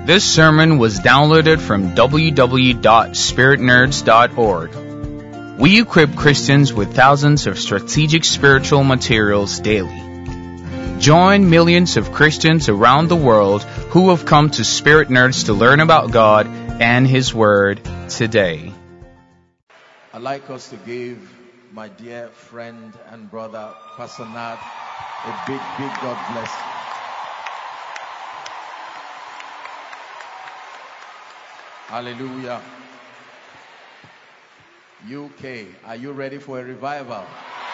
This sermon was downloaded from www.spiritnerds.org. We equip Christians with thousands of strategic spiritual materials daily. Join millions of Christians around the world who have come to Spirit Nerds to learn about God and His Word today. I'd like us to give my dear friend and brother, Pastor Nat, a big God bless. Hallelujah. UK, are you ready for a revival?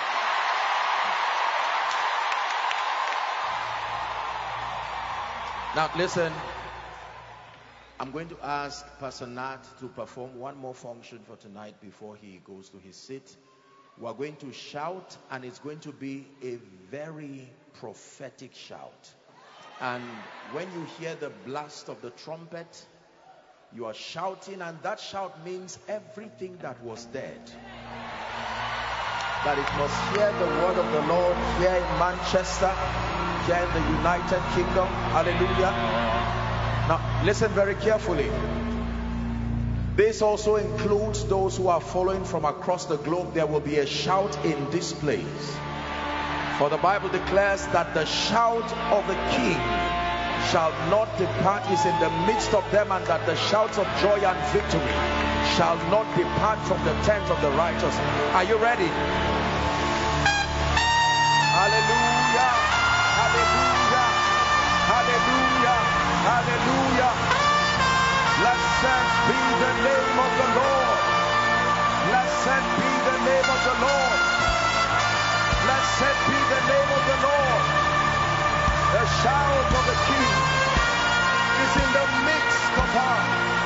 Now listen, I'm going to ask Pastor Nat to perform one more function for tonight before he goes to his seat. We're going to shout, and it's going to be a very prophetic shout. And when you hear the blast of the trumpet, you are shouting, and that shout means everything that was dead, that it must hear the word of the Lord here in Manchester, here in the United Kingdom. Hallelujah. Now listen very carefully. This also includes those who are following from across the globe. There will be a shout in this place, for the Bible declares that the shout of the King shall not depart, is in the midst of them, and that the shouts of joy and victory shall not depart from the tent of the righteous. Are you ready? Hallelujah, hallelujah, hallelujah, hallelujah. Blessed be the name of the Lord. Blessed be the name of the Lord. Blessed be the name of the Lord. The shout of the King is in the midst of us.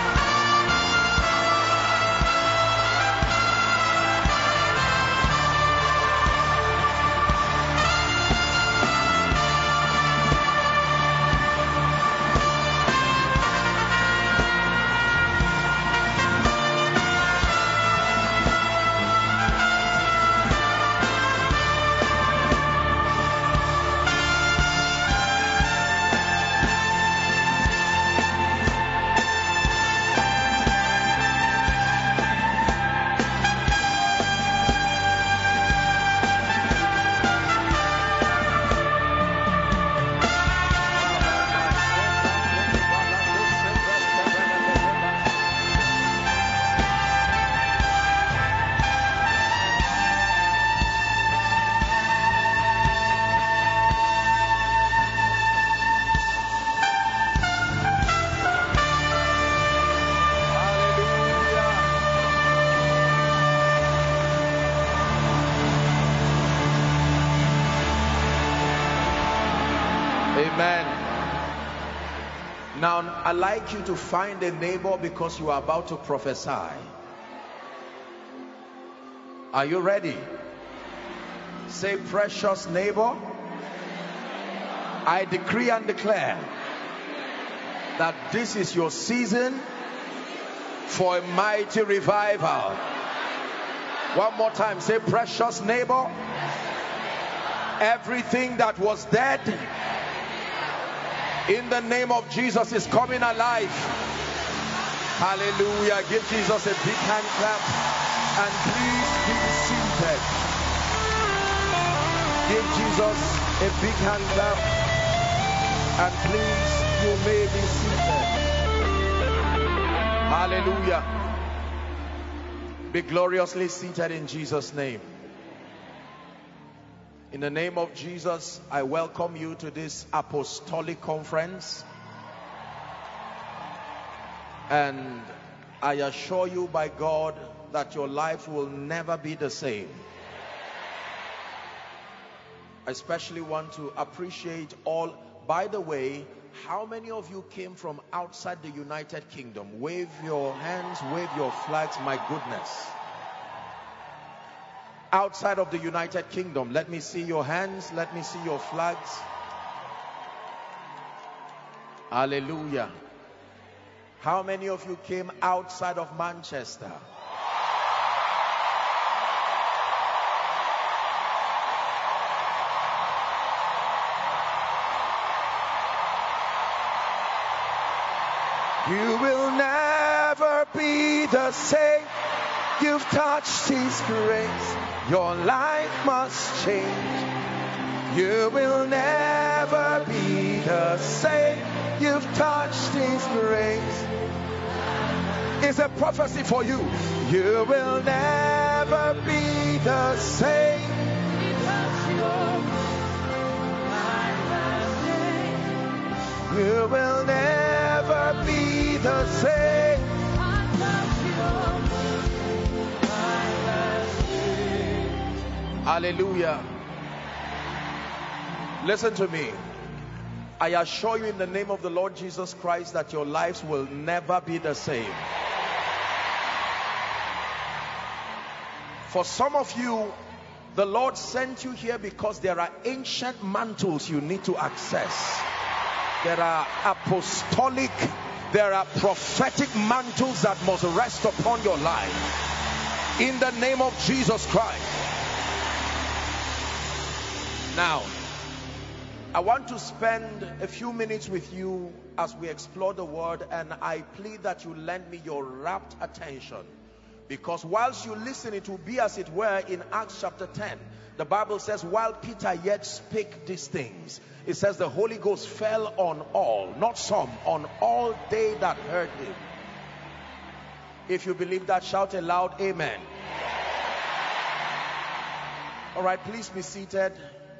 Now, I'd like you to find a neighbor, because you are about to prophesy. Are you ready? Say, precious neighbor, I decree and declare that this is your season for a mighty revival. One more time, say, precious neighbor, everything that was dead, in the name of Jesus, is coming alive. Hallelujah. Give Jesus a big hand clap, and please be seated. Give Jesus a big hand clap, and please, you may be seated. Hallelujah. Be gloriously seated in Jesus' name. In the name of Jesus, I welcome you to this apostolic conference. And I assure you by God that your life will never be the same. I especially want to appreciate all. By the way, how many of you came from outside the United Kingdom? Wave your hands, wave your flags, my goodness. Outside of the United Kingdom, let me see your hands, let me see your flags. Hallelujah. How many of you came outside of Manchester? You will never be the same. You've touched His grace. Your life must change. You will never be the same. You've touched His grace. It's a prophecy for you. You will never be the same. You will never be the same. Hallelujah. Listen to me. I assure you in the name of the Lord Jesus Christ that your lives will never be the same. For some of you, the Lord sent you here because there are ancient mantles you need to access. There are apostolic, there are prophetic mantles that must rest upon your life. In the name of Jesus Christ. Now, I want to spend a few minutes with you as we explore the word, and I plead that you lend me your rapt attention, because whilst you listen, it will be as it were in Acts chapter 10. The Bible says, while Peter yet spake these things, it says the Holy Ghost fell on all, not some, on all they that heard him. If you believe that, shout aloud, amen. All right, please be seated.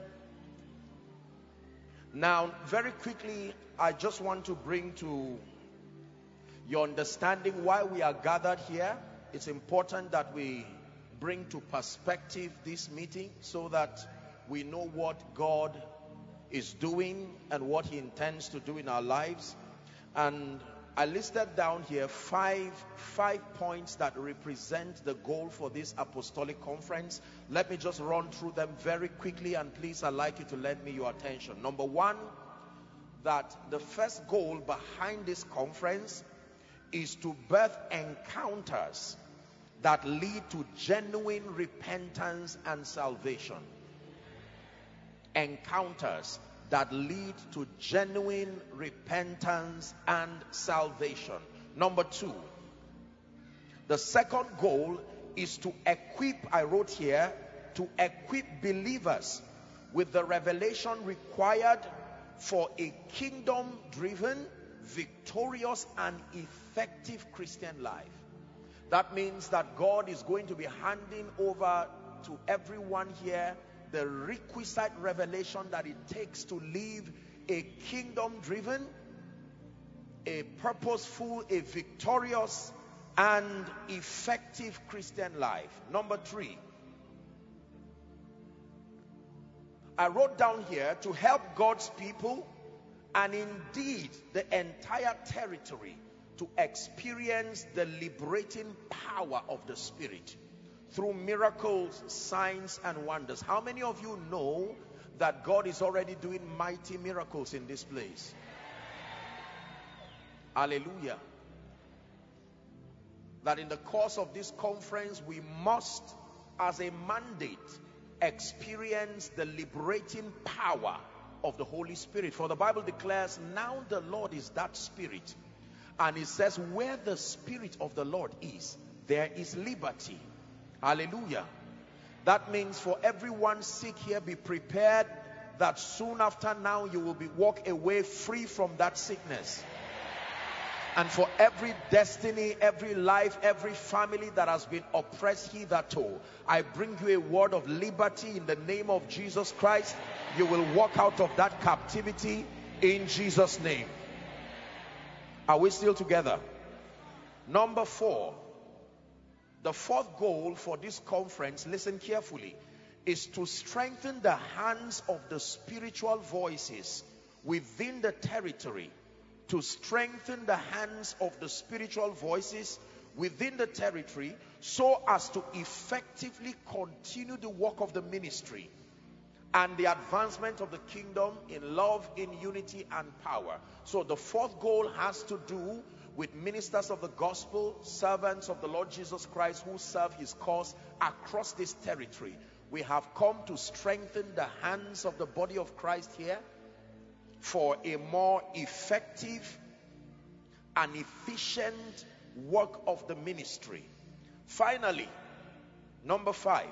Now, very quickly, I just want to bring to your understanding why we are gathered here. It's important that we bring to perspective this meeting so that we know what God is doing and what He intends to do in our lives. And I listed down here five points that represent the goal for this apostolic conference. Let me just run through them very quickly, and please, I'd like you to lend me your attention. Number one, that the first goal behind this conference is to birth encounters that lead to genuine repentance and salvation. Encounters that lead to genuine repentance and salvation. Number two, the second goal is to equip, I wrote here, to equip believers with the revelation required for a kingdom-driven, victorious, and effective Christian life. That means that God is going to be handing over to everyone here the requisite revelation that it takes to live a kingdom-driven, a purposeful, a victorious, and effective Christian life. Number three, I wrote down here to help God's people, and indeed the entire territory, to experience the liberating power of the Spirit through miracles, signs, and wonders. How many of you know that God is already doing mighty miracles in this place? Hallelujah. That in the course of this conference, we must, as a mandate, experience the liberating power of the Holy Spirit. For the Bible declares, now the Lord is that Spirit. And it says, where the Spirit of the Lord is, there is liberty. Hallelujah. That means for everyone sick here, be prepared that soon after now you will walk away free from that sickness. And for every destiny, every life, every family that has been oppressed hitherto, I bring you a word of liberty in the name of Jesus Christ. You will walk out of that captivity in Jesus' name. Are we still together? Number four, the fourth goal for this conference, listen carefully, is to strengthen the hands of the spiritual voices within the territory. To strengthen the hands of the spiritual voices within the territory so as to effectively continue the work of the ministry and the advancement of the kingdom in love, in unity, and power. So the fourth goal has to do with ministers of the gospel, servants of the Lord Jesus Christ who serve His cause across this territory. We have come to strengthen the hands of the body of Christ here for a more effective an efficient work of the ministry. Finally, number 5,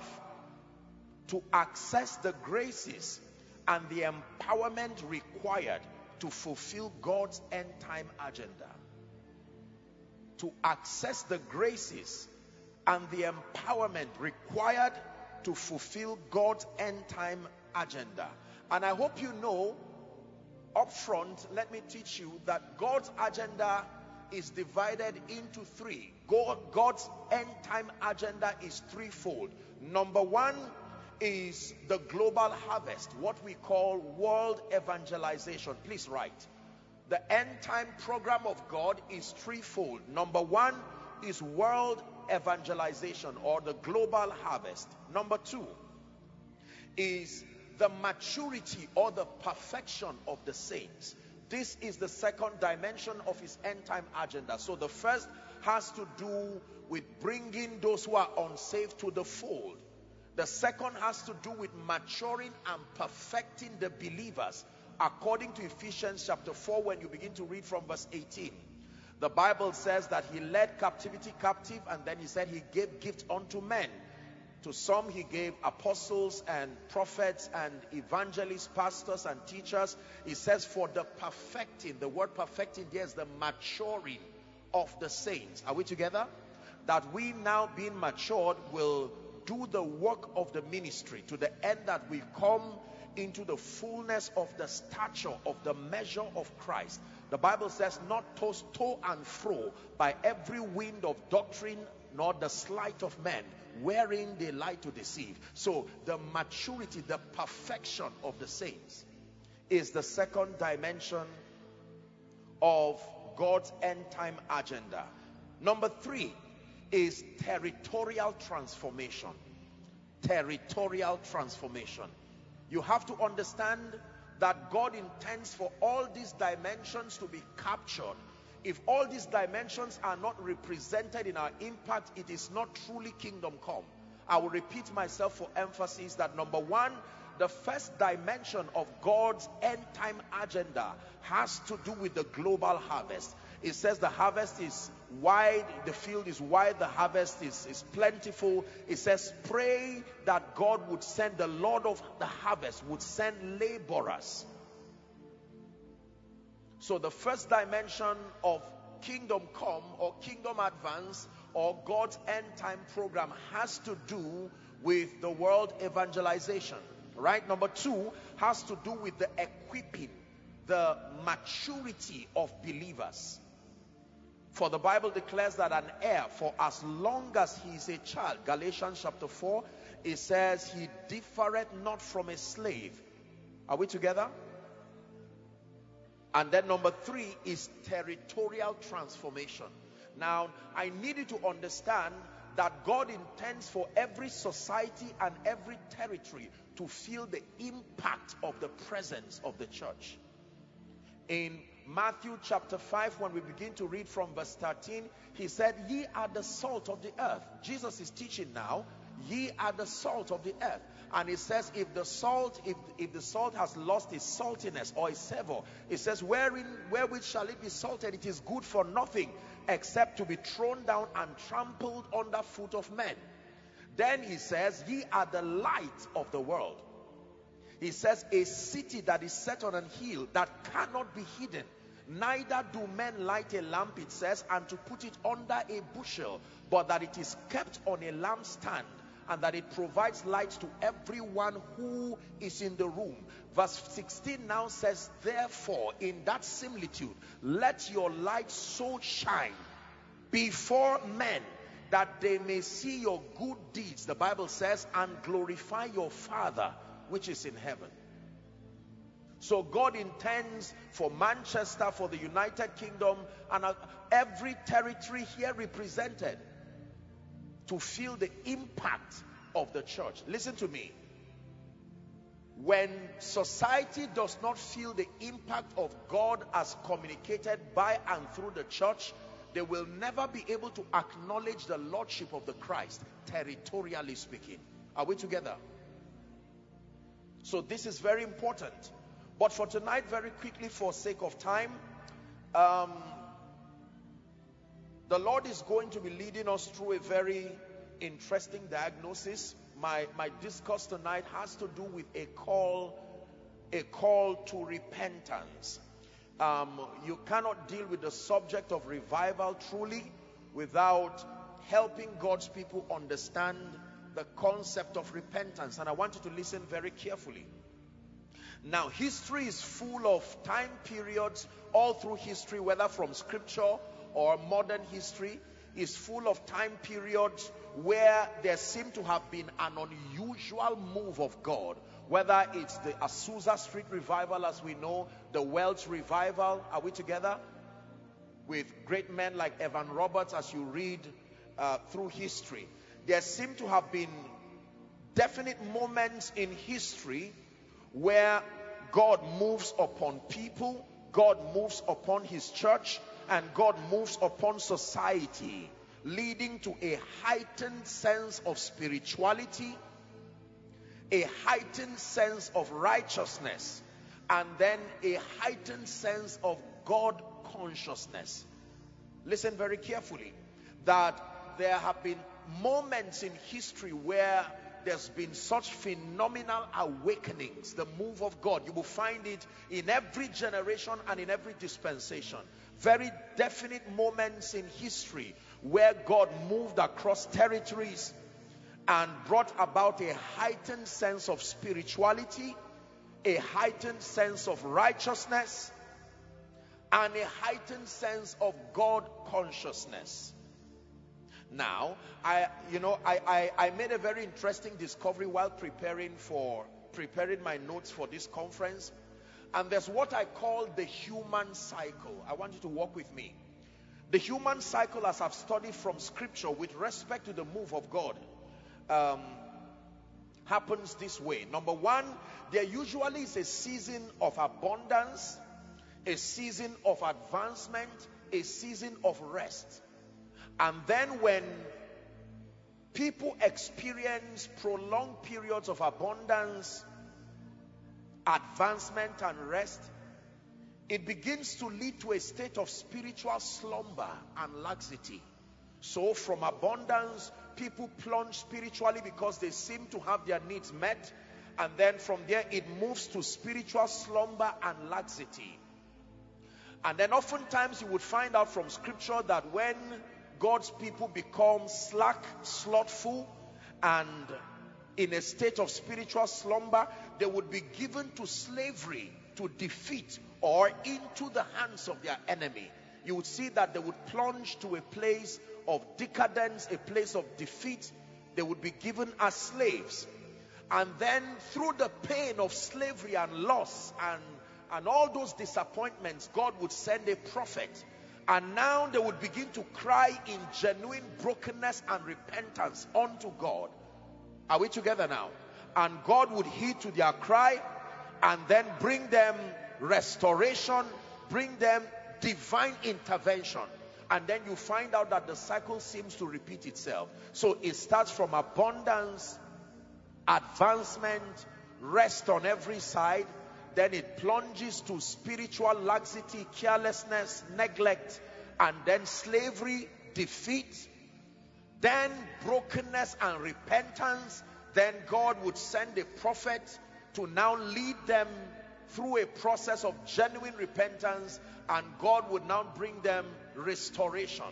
to access the graces and the empowerment required to fulfill God's end time agenda. To access the graces and the empowerment required to fulfill God's end time agenda. And I hope you know up front, let me teach you that God's agenda is divided into 3. God's end time agenda is threefold. Number 1 is the global harvest, what we call world evangelization. Please write. The end time program of God is threefold. Number 1 is world evangelization, or the global harvest. Number 2 is the maturity or the perfection of the saints. This is the second dimension of his end time agenda. So the first has to do with bringing those who are unsaved to the fold. The second has to do with maturing and perfecting the believers, according to Ephesians chapter 4, when you begin to read from verse 18. The Bible says that he led captivity captive, and then he said he gave gifts unto men. To some he gave apostles and prophets and evangelists, pastors and teachers. He says for the perfecting, the word perfecting there is the maturing of the saints. Are we together? That we now being matured will do the work of the ministry to the end that we come into the fullness of the stature of the measure of Christ. The Bible says, not tossed to and fro by every wind of doctrine, nor the sleight of men, wherein they lie to deceive. So the maturity, the perfection of the saints is the second dimension of God's end time agenda. Number 3 is territorial transformation. Territorial transformation. You have to understand that God intends for all these dimensions to be captured. If all these dimensions are not represented in our impact, it is not truly kingdom come. I will repeat myself for emphasis that number 1, the first dimension of God's end time agenda has to do with the global harvest. It says the harvest is wide, the field is wide, the harvest is plentiful. It says pray that God would send, the Lord of the harvest would send laborers. So the first dimension of kingdom come or kingdom advance or God's end time program has to do with the world evangelization, right? Number 2 has to do with the equipping, the maturity of believers. For the Bible declares that an heir, for as long as he is a child, Galatians chapter 4, it says he differeth not from a slave. Are we together? And then number 3 is territorial transformation. Now, I need you to understand that God intends for every society and every territory to feel the impact of the presence of the church. In Matthew chapter 5, when we begin to read from verse 13, he said, ye are the salt of the earth. Jesus is teaching now, ye are the salt of the earth. And it says, if the salt has lost its saltiness or its savor, it says, wherewith shall it be salted? It is good for nothing except to be thrown down and trampled under foot of men. Then he says, ye are the light of the world. He says, a city that is set on an hill that cannot be hidden. Neither do men light a lamp, it says, and to put it under a bushel, but that it is kept on a lampstand, and that it provides light to everyone who is in the room. Verse 16 now says, therefore, in that similitude, let your light so shine before men, that they may see your good deeds, the Bible says, and glorify your Father which is in heaven. So God intends for Manchester, for the United Kingdom, and every territory here represented to feel the impact of the church. Listen to me. When society does not feel the impact of God as communicated by and through the church, they will never be able to acknowledge the lordship of the Christ, territorially speaking. Are we together? So this is very important. But for tonight, very quickly, for sake of time, The Lord is going to be leading us through a very interesting diagnosis. My discourse tonight has to do with a call to repentance. You cannot deal with the subject of revival truly without helping God's people understand the concept of repentance. And I want you to listen very carefully. Now, history is full of time periods all through history, whether from scripture or modern history, is full of time periods where there seemed to have been an unusual move of God. Whether it's the Azusa Street revival, as we know, the Welsh revival. Are we together? With great men like Evan Roberts, as you read through history. There seem to have been definite moments in history where God moves upon people, God moves upon his church, and God moves upon society, leading to a heightened sense of spirituality, a heightened sense of righteousness, and then a heightened sense of God consciousness. Listen very carefully, that there have been moments in history where there's been such phenomenal awakenings, the move of God. You will find it in every generation and in every dispensation. Very definite moments in history where God moved across territories and brought about a heightened sense of spirituality, a heightened sense of righteousness, and a heightened sense of God consciousness. Now, I made a very interesting discovery while preparing my notes for this conference. And there's what I call the human cycle. I want you to walk with me. The human cycle, as I've studied from scripture with respect to the move of God, happens this way. Number one, there usually is a season of abundance, a season of advancement, a season of rest. And then when people experience prolonged periods of abundance, advancement, and rest, it begins to lead to a state of spiritual slumber and laxity. So from abundance, people plunge spiritually because they seem to have their needs met. And then from there, it moves to spiritual slumber and laxity. And then oftentimes you would find out from scripture that when God's people become slack, slothful, and in a state of spiritual slumber, they would be given to slavery, to defeat, or into the hands of their enemy. You would see that they would plunge to a place of decadence, a place of defeat. They would be given as slaves. And then through the pain of slavery and loss and all those disappointments, God would send a prophet. And now they would begin to cry in genuine brokenness and repentance unto God. Are we together now? And God would heed to their cry and then bring them restoration, bring them divine intervention. And then you find out that the cycle seems to repeat itself. So it starts from abundance, advancement, rest on every side. Then it plunges to spiritual laxity, carelessness, neglect, and then slavery, defeat, then brokenness and repentance. Then God would send a prophet to now lead them through a process of genuine repentance, and God would now bring them restoration.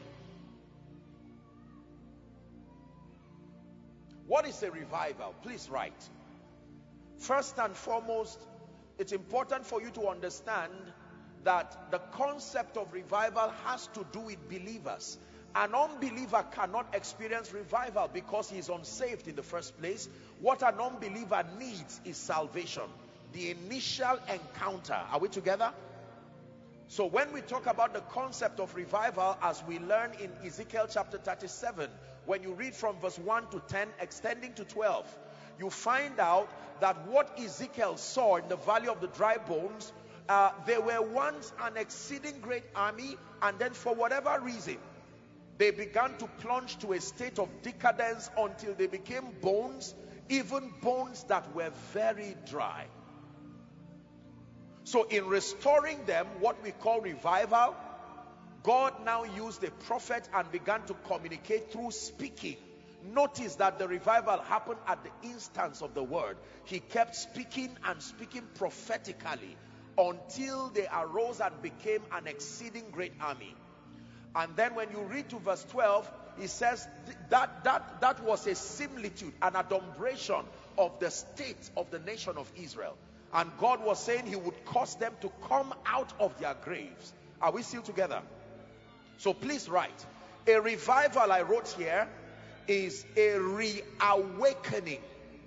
What is a revival? Please write. First and foremost, it's important for you to understand that the concept of revival has to do with believers. An unbeliever cannot experience revival because he is unsaved in the first place. What an unbeliever needs is salvation, the initial encounter. Are we together? So when we talk about the concept of revival, as we learn in Ezekiel chapter 37, when you read from verse 1 to 10, extending to 12, you find out that what Ezekiel saw in the valley of the dry bones, they were once an exceeding great army, and then for whatever reason, they began to plunge to a state of decadence until they became bones, even bones that were very dry. So in restoring them, what we call revival, God now used a prophet and began to communicate through speaking. Notice that the revival happened at the instance of the word. He kept speaking and speaking prophetically until they arose and became an exceeding great army. And then when you read to verse 12, he says that was a similitude, an adumbration of the state of the nation of Israel. And God was saying he would cause them to come out of their graves. Are we still together? So please write. A revival, I wrote here, is a reawakening.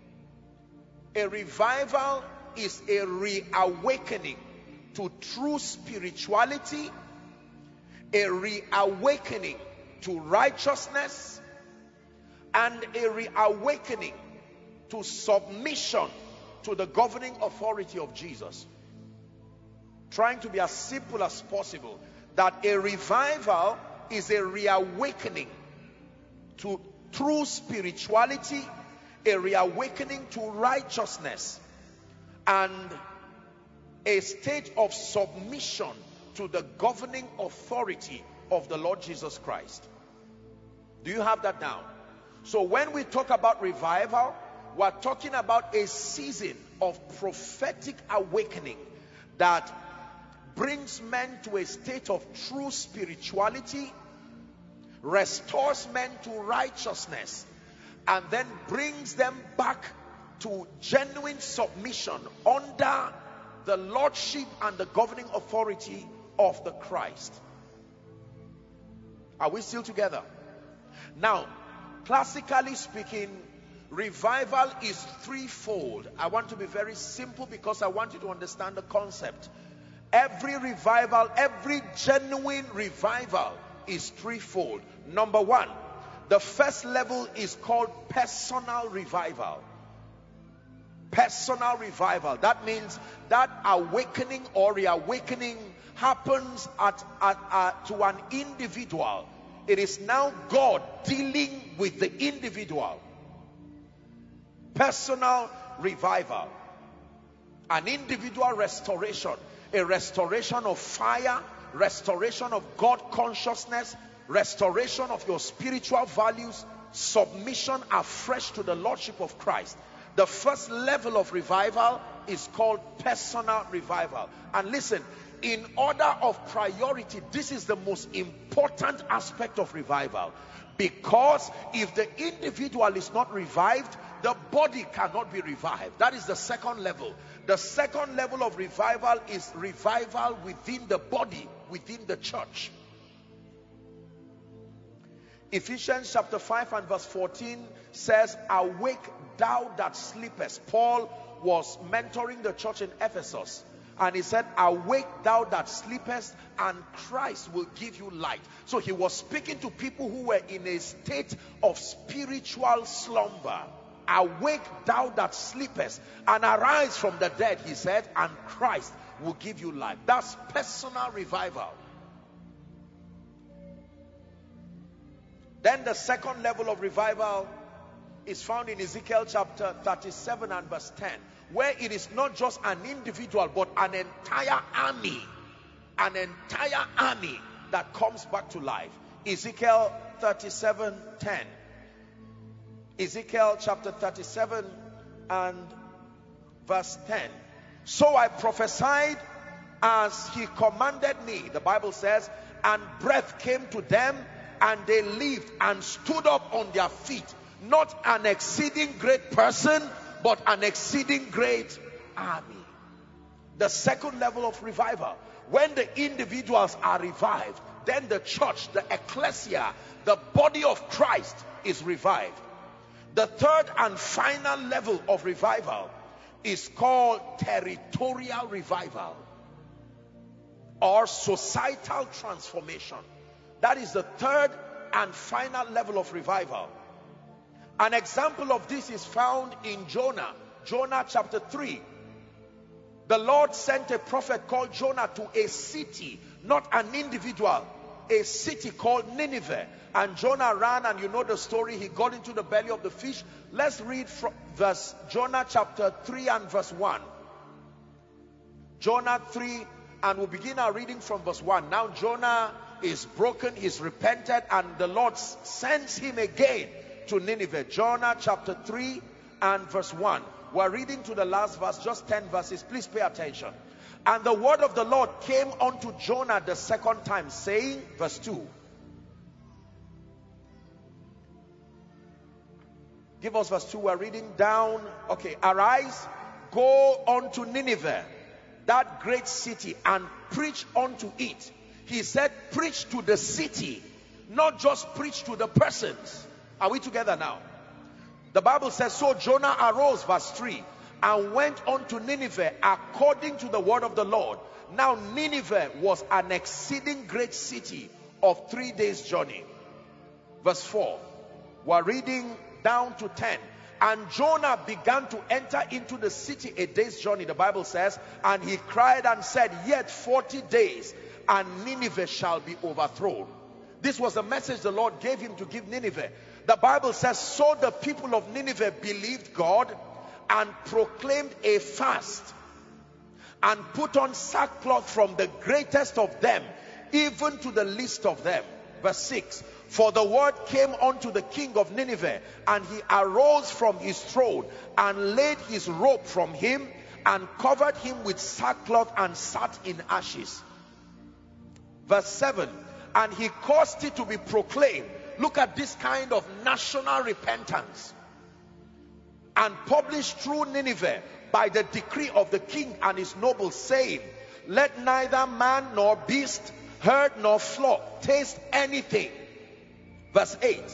A revival is a reawakening to true spirituality, a reawakening to righteousness, and a reawakening to submission to the governing authority of Jesus. Trying to be as simple as possible, that a revival is a reawakening to true spirituality, a reawakening to righteousness, and a state of submission to the governing authority of the Lord Jesus Christ. Do you have that down? So when we talk about revival, we're talking about a season of prophetic awakening that brings men to a state of true spirituality, restores men to righteousness, and then brings them back to genuine submission under the lordship and the governing authority of the Christ. Are we still together? Now, classically speaking, revival is threefold. I want to be very simple because I want you to understand the concept. Every revival, every genuine revival is threefold. Number one, the first level is called personal revival. Personal revival. That means that awakening or reawakening happens to an individual. It is now God dealing with the individual. Personal revival. An individual restoration. A restoration of fire, restoration of God consciousness, restoration of your spiritual values, submission afresh to the lordship of Christ. The first level of revival is called personal revival. And listen, in order of priority, this is the most important aspect of revival. Because if the individual is not revived, the body cannot be revived. That is the second level. The second level of revival is revival within the body, within the church. Ephesians chapter 5 and verse 14 says, "Awake thou that sleepest." Paul was mentoring the church in Ephesus, and he said, "Awake thou that sleepest, and Christ will give you light." So he was speaking to people who were in a state of spiritual slumber. "Awake thou that sleepest, and arise from the dead," he said, "and Christ will give you life." That's personal revival. Then the second level of revival is found in Ezekiel chapter 37 and verse 10, where it is not just an individual but an entire army that comes back to life. Ezekiel 37:10. Ezekiel chapter 37 and verse 10. "So I prophesied as he commanded me," the Bible says, "and breath came to them, and they lived and stood up on their feet. Not an exceeding great person, but an exceeding great army." The second level of revival. When the individuals are revived, then the church, the ecclesia, the body of Christ is revived. The third and final level of revival is called territorial revival or societal transformation. That is the third and final level of revival. An example of this is found in Jonah. Jonah chapter 3. The Lord sent a prophet called Jonah to a city, not an individual, a city called Nineveh. And Jonah ran, and you know the story. He got into the belly of the fish. Let's read from Jonah chapter 3 and verse 1. Jonah 3, and we'll begin our reading from verse 1. "Now Jonah is broken, he's repented, and the Lord sends him again to Nineveh. Jonah chapter 3 and verse 1. We're reading to the last verse, just 10 verses. Please pay attention. And the word of the Lord came unto Jonah the second time, saying, verse 2. Give us verse 2. We're reading down. Okay. Arise, go unto Nineveh, that great city, and preach unto it. He said preach to the city, not just preach to the persons. Are we together now? The Bible says, so Jonah arose, verse 3, and went unto Nineveh according to the word of the Lord. Now Nineveh was an exceeding great city of 3 days journey. Verse 4. We're reading down to 10. And Jonah began to enter into the city a day's journey, the Bible says, and he cried and said, yet 40 days and Nineveh shall be overthrown. This was the message the Lord gave him to give Nineveh. The Bible says, so the people of Nineveh believed God and proclaimed a fast and put on sackcloth from the greatest of them even to the least of them. Verse 6. For the word came unto the king of Nineveh, and he arose from his throne and laid his robe from him and covered him with sackcloth and sat in ashes. Verse 7. And he caused it to be proclaimed. Look at this kind of national repentance. And published through Nineveh by the decree of the king and his nobles, saying, let neither man nor beast, herd nor flock taste anything. Verse 8.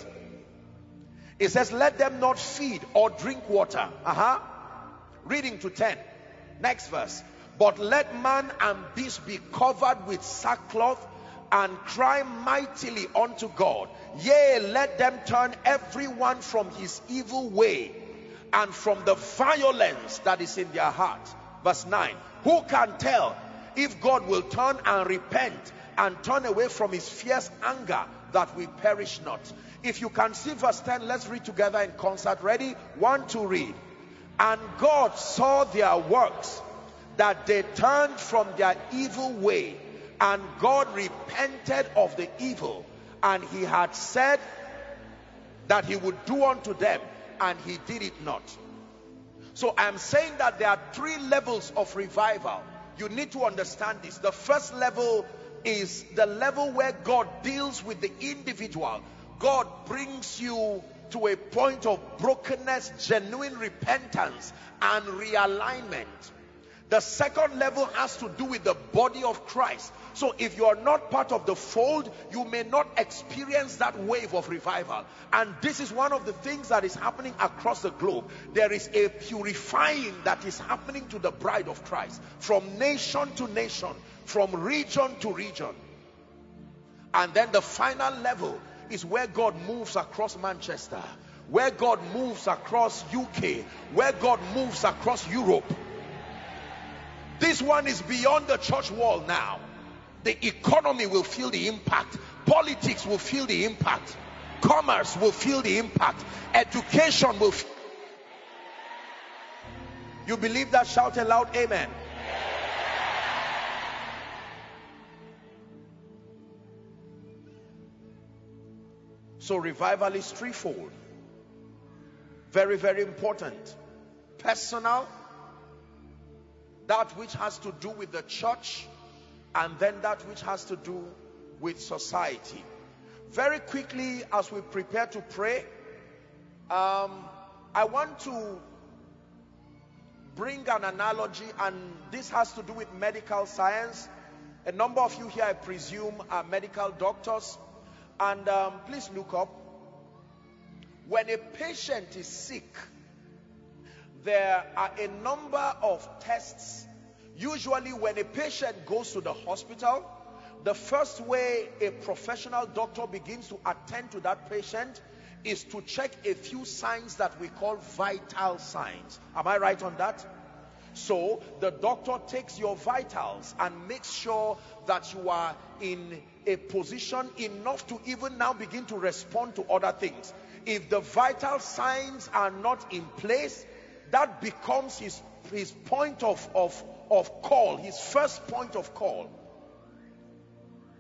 It says, let them not feed or drink water. Reading to 10. Next verse. But let man and beast be covered with sackcloth and cry mightily unto God. Yea, let them turn everyone from his evil way and from the violence that is in their heart. Verse 9. Who can tell if God will turn and repent and turn away from his fierce anger, that we perish not? If you can see verse 10, let's read together in concert. Ready? 1, 2, read. And God saw their works, that they turned from their evil way, and God repented of the evil, and he had said that he would do unto them, and he did it not. So I'm saying that there are 3 levels of revival. You need to understand this. The first level is the level where God deals with the individual. God brings you to a point of brokenness, genuine repentance and realignment. The second level has to do with the body of Christ. So if you are not part of the fold, you may not experience that wave of revival. And this is one of the things that is happening across the globe. There is a purifying that is happening to the bride of Christ, from nation to nation, from region to region. And then the final level is where God moves across Manchester, where God moves across UK, where God moves across Europe. This one is beyond the church wall now. The economy will feel the impact. Politics will feel the impact. Commerce will feel the impact. Education will feel. You believe that? Shout aloud, amen. So revival is threefold. Very, very important. Personal, that which has to do with the church, and then that which has to do with society. Very quickly, as we prepare to pray, I want to bring an analogy, and this has to do with medical science. A number of you here, I presume, are medical doctors, and please look up. When a patient is sick, there are a number of tests. Usually when a patient goes to the hospital, the first way a professional doctor begins to attend to that patient is to check a few signs that we call vital signs. Am I right on that? So the doctor takes your vitals and makes sure that you are in a position enough to even now begin to respond to other things. If the vital signs are not in place, that becomes his point of call, his first point of call.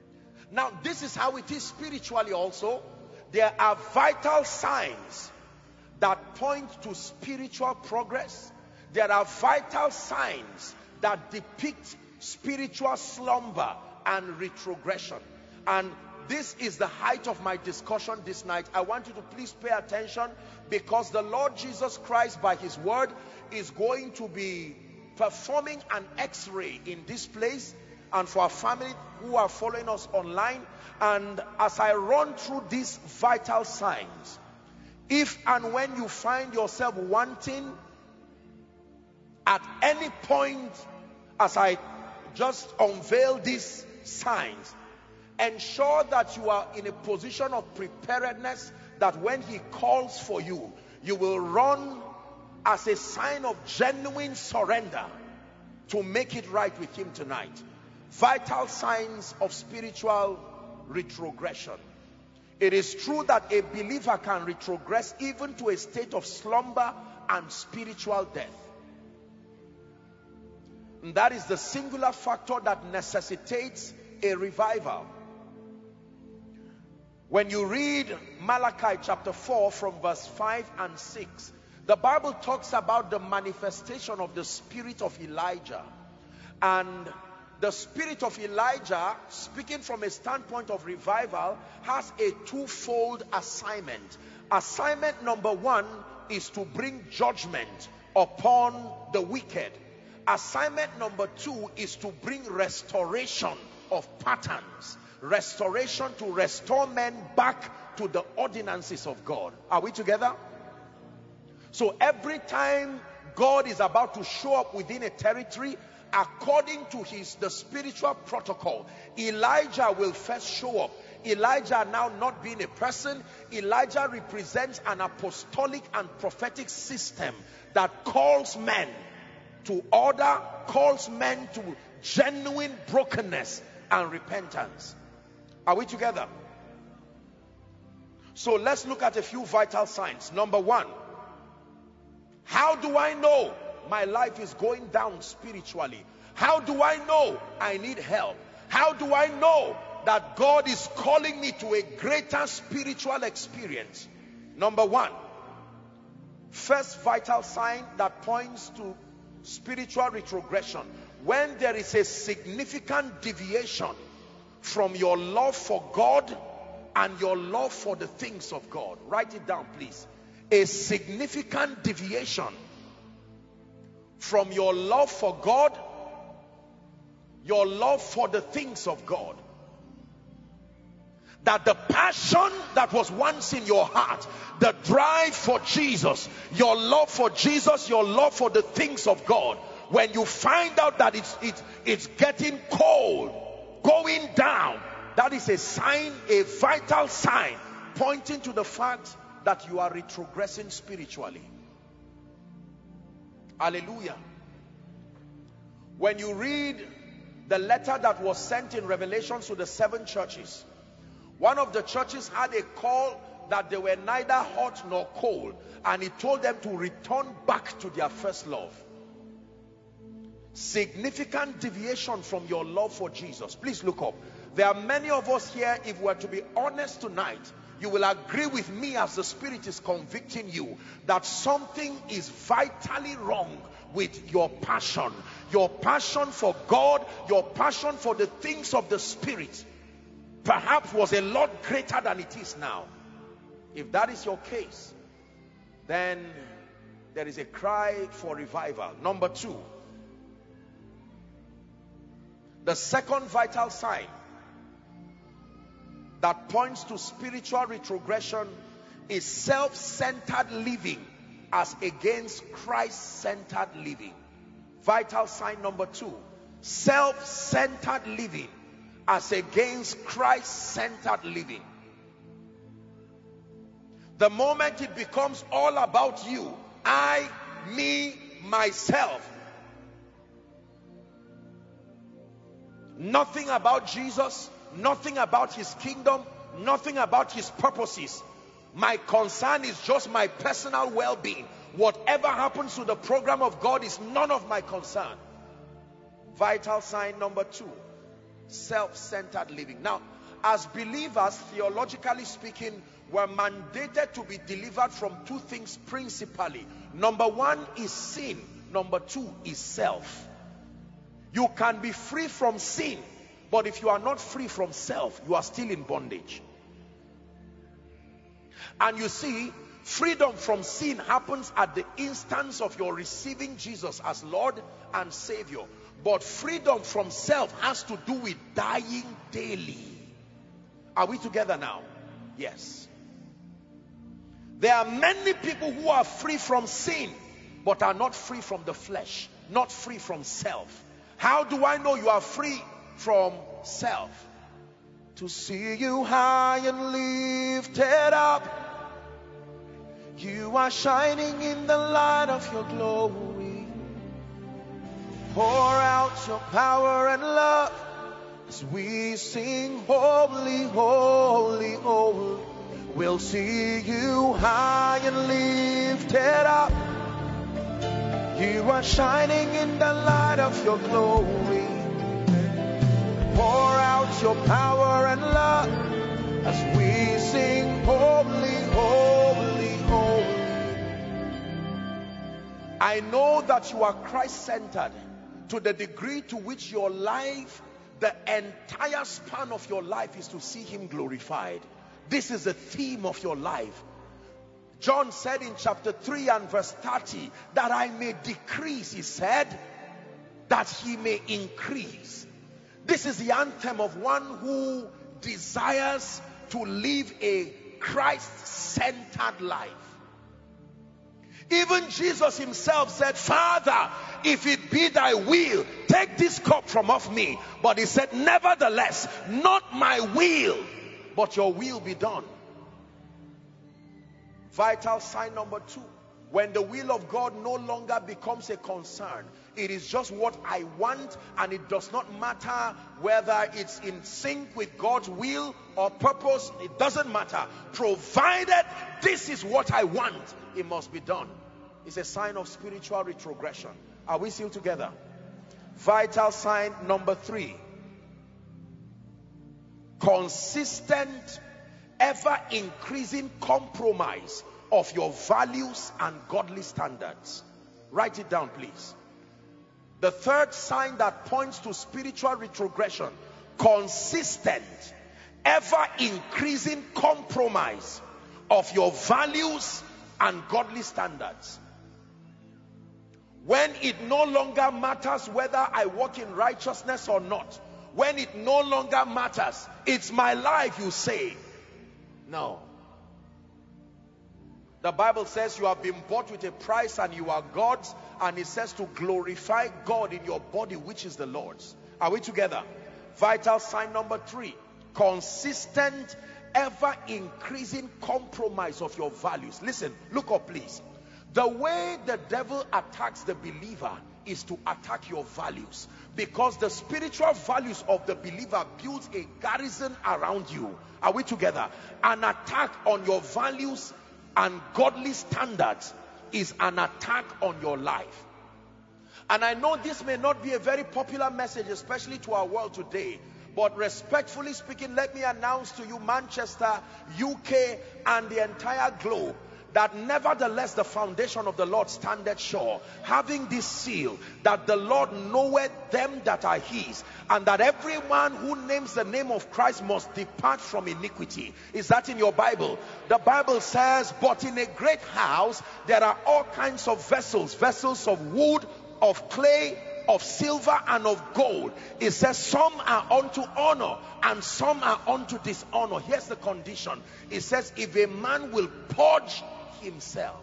Now, this is how it is spiritually also. There are vital signs that point to spiritual progress. There are vital signs that depict spiritual slumber and retrogression. And this is the height of my discussion this night. I want you to please pay attention, because the Lord Jesus Christ, by his word, is going to be performing an x-ray in this place, and for our family who are following us online. And as I run through these vital signs, if and when you find yourself wanting at any point, as I just unveil these signs, ensure that you are in a position of preparedness, that when he calls for you, you will run as a sign of genuine surrender to make it right with him tonight. Vital signs of spiritual retrogression. It is true that a believer can retrogress even to a state of slumber and spiritual death. And that is the singular factor that necessitates a revival. When you read Malachi chapter 4 from verse 5 and 6, the Bible talks about the manifestation of the spirit of Elijah. And the spirit of Elijah, speaking from a standpoint of revival, has a twofold assignment. Assignment number one is to bring judgment upon the wicked. Assignment number two is to bring restoration of patterns. Restoration, to restore men back to the ordinances of God. Are we together? So every time God is about to show up within a territory, according to the spiritual protocol, Elijah will first show up. Elijah now not being a person, Elijah represents an apostolic and prophetic system that calls men to order, calls men to genuine brokenness and repentance. Are we together? So let's look at a few vital signs. Number one, how do I know my life is going down spiritually? How do I know I need help? How do I know that God is calling me to a greater spiritual experience? Number one, first vital sign that points to spiritual retrogression: when there is a significant deviation from your love for God and your love for the things of God. Write it down, please. A significant deviation from your love for God, your love for the things of God. That the passion that was once in your heart, the drive for Jesus, your love for Jesus, your love for the things of God, when you find out that it's getting cold, going down, that is a sign, a vital sign, pointing to the fact that you are retrogressing spiritually. Hallelujah. When you read the letter that was sent in Revelation to the 7 churches, one of the churches had a call that they were neither hot nor cold, and he told them to return back to their first love. Significant deviation from your love for Jesus. Please look up. There are many of us here, if we are to be honest tonight, you will agree with me as the Spirit is convicting you that something is vitally wrong with your passion. Your passion for God, your passion for the things of the Spirit perhaps was a lot greater than it is now. If that is your case, then there is a cry for revival. Number two, the second vital sign that points to spiritual retrogression is self-centered living as against Christ-centered living. Vital sign number two, self-centered living as against Christ-centered living. The moment it becomes all about you, I, me, myself, nothing about Jesus, nothing about his kingdom, nothing about his purposes. My concern is just my personal well-being. Whatever happens to the program of God is none of my concern. Vital sign number two, self-centered living. Now, as believers, theologically speaking, we're mandated to be delivered from two things principally. Number one is sin. Number two is self. You can be free from sin, but if you are not free from self, you are still in bondage. And you see, freedom from sin happens at the instance of your receiving Jesus as Lord and Savior. But freedom from self has to do with dying daily. Are we together now? Yes. There are many people who are free from sin, but are not free from the flesh, not free from self. How do I know you are free from self? To see you high and lifted up, you are shining in the light of your glory. Pour out your power and love as we sing holy, holy, holy. We'll see you high and lifted up. You are shining in the light of your glory. Pour out your power and love as we sing holy, holy, holy. I know that you are Christ-centered to the degree to which your life, the entire span of your life, is to see him glorified. This is the theme of your life. John said in chapter 3 and verse 30 that I may decrease, he said, that he may increase. This is the anthem of one who desires to live a Christ-centered life. Even Jesus himself said, Father, if it be thy will, take this cup from off me. But he said, nevertheless, not my will, but your will be done. Vital sign number 2. When the will of God no longer becomes a concern, it is just what I want, and it does not matter whether it's in sync with God's will or purpose. It doesn't matter. Provided this is what I want, it must be done. It's a sign of spiritual retrogression. Are we still together? Vital sign number 3. Consistent, ever increasing compromise of your values and godly standards. Write it down, please. The third sign that points to spiritual retrogression: consistent, ever increasing compromise of your values and godly standards. When it no longer matters whether I walk in righteousness or not, when it no longer matters, it's my life, you say. No. The Bible says you have been bought with a price and you are God's, and it says to glorify God in your body, which is the Lord's. Are we together? Vital sign number 3. Consistent, ever increasing compromise of your values. Listen, look up please. The way the devil attacks the believer is to attack your values, because the spiritual values of the believer builds a garrison around you. Are we together? An attack on your values and godly standards is an attack on your life. And I know this may not be a very popular message, especially to our world today, but respectfully speaking, let me announce to you, Manchester, UK, and the entire globe, that nevertheless the foundation of the Lord standeth sure, having this seal, that the Lord knoweth them that are his, and that everyone who names the name of Christ must depart from iniquity. Is that in your Bible? The Bible says, but in a great house there are all kinds of vessels, vessels of wood, of clay, of silver, and of gold. It says some are unto honor and some are unto dishonor. Here's the condition. It says, if a man will purge himself,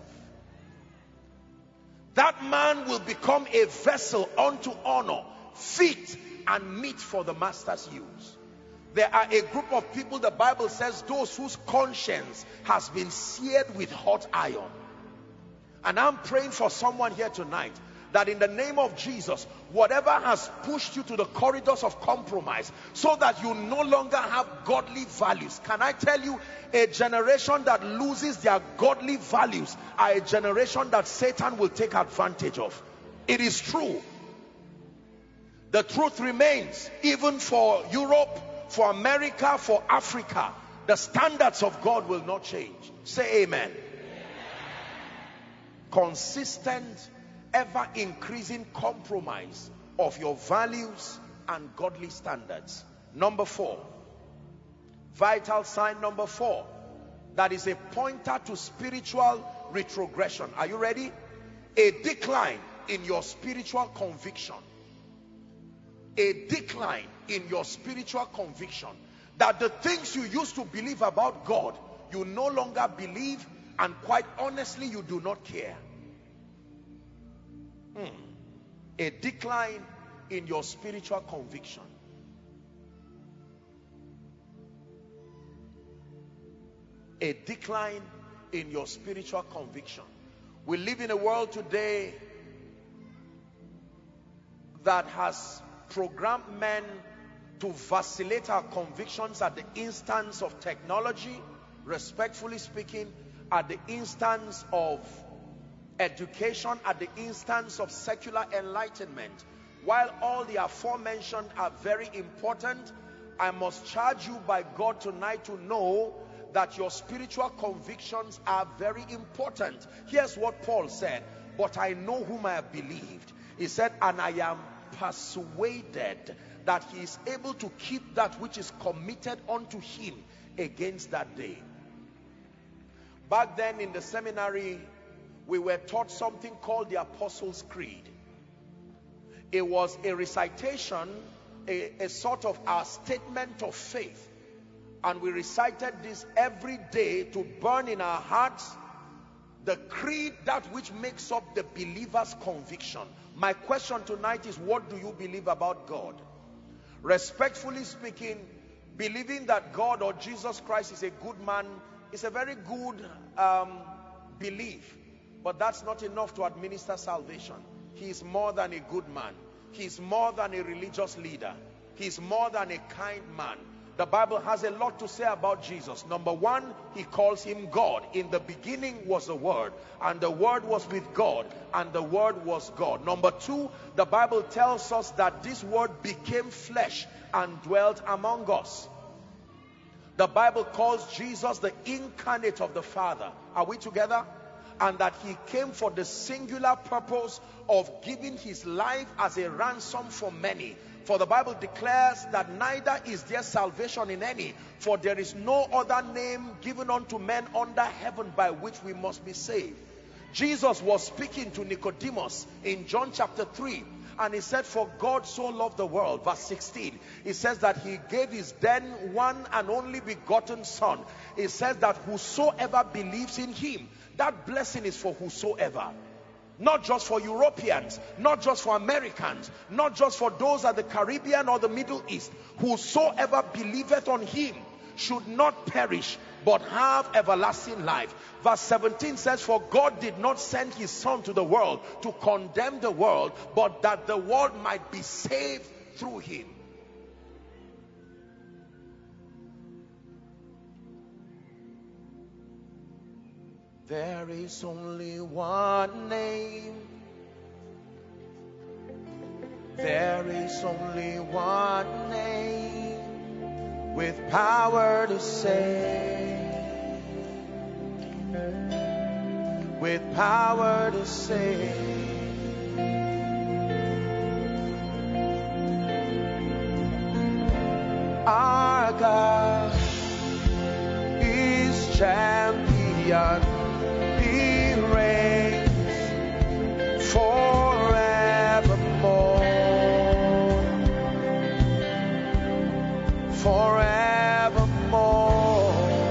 that man will become a vessel unto honor, fit and meet for the master's use. There are a group of people, the Bible says, those whose conscience has been seared with hot iron. And I'm praying for someone here tonight, that in the name of Jesus, whatever has pushed you to the corridors of compromise, so that you no longer have godly values. Can I tell you, a generation that loses their godly values are a generation that Satan will take advantage of. It is true. The truth remains, even for Europe, for America, for Africa, the standards of God will not change. Say amen. Consistent, ever increasing compromise of your values and godly standards. Number 4, vital sign number 4, that is a pointer to spiritual retrogression. Are you ready? A decline in your spiritual conviction. A decline in your spiritual conviction. That the things you used to believe about God, you no longer believe, and quite honestly, you do not care. A decline in your spiritual conviction. A decline in your spiritual conviction. We live in a world today that has programmed men to vacillate our convictions at the instance of technology, respectfully speaking, at the instance of education, at the instance of secular enlightenment. While all the aforementioned are very important, I must charge you by God tonight to know that your spiritual convictions are very important. Here's what Paul said: but I know whom I have believed. He said, and I am persuaded that he is able to keep that which is committed unto him against that day. Back then in the seminary, we were taught something called the Apostles' Creed. It was a recitation, a sort of our statement of faith. And we recited this every day to burn in our hearts the creed, that which makes up the believer's conviction. My question tonight is, what do you believe about God? Respectfully speaking, believing that God or Jesus Christ is a good man is a very good belief, but that's not enough to administer salvation. He is more than a good man. He is more than a religious leader. He is more than a kind man. The Bible has a lot to say about Jesus. Number 1, he calls him God. In the beginning was the Word, and the Word was with God, and the Word was God. Number 2, the Bible tells us that this Word became flesh and dwelt among us. The Bible calls Jesus the incarnate of the Father. Are we together? And that he came for the singular purpose of giving his life as a ransom for many. For the Bible declares that neither is there salvation in any, for there is no other name given unto men under heaven by which we must be saved. Jesus was speaking to Nicodemus in John chapter 3, and he said, for God so loved the world. Verse 16, he says that he gave his then one and only begotten Son. It says that whosoever believes in him, that blessing is for whosoever. Not just for Europeans, not just for Americans, not just for those at the Caribbean or the Middle East. Whosoever believeth on him should not perish, but have everlasting life. Verse 17 says, for God did not send his Son to the world to condemn the world, but that the world might be saved through him. There is only one name. There is only one name with power to save. With power to save. Our God is champion. He reigns forevermore. Forevermore.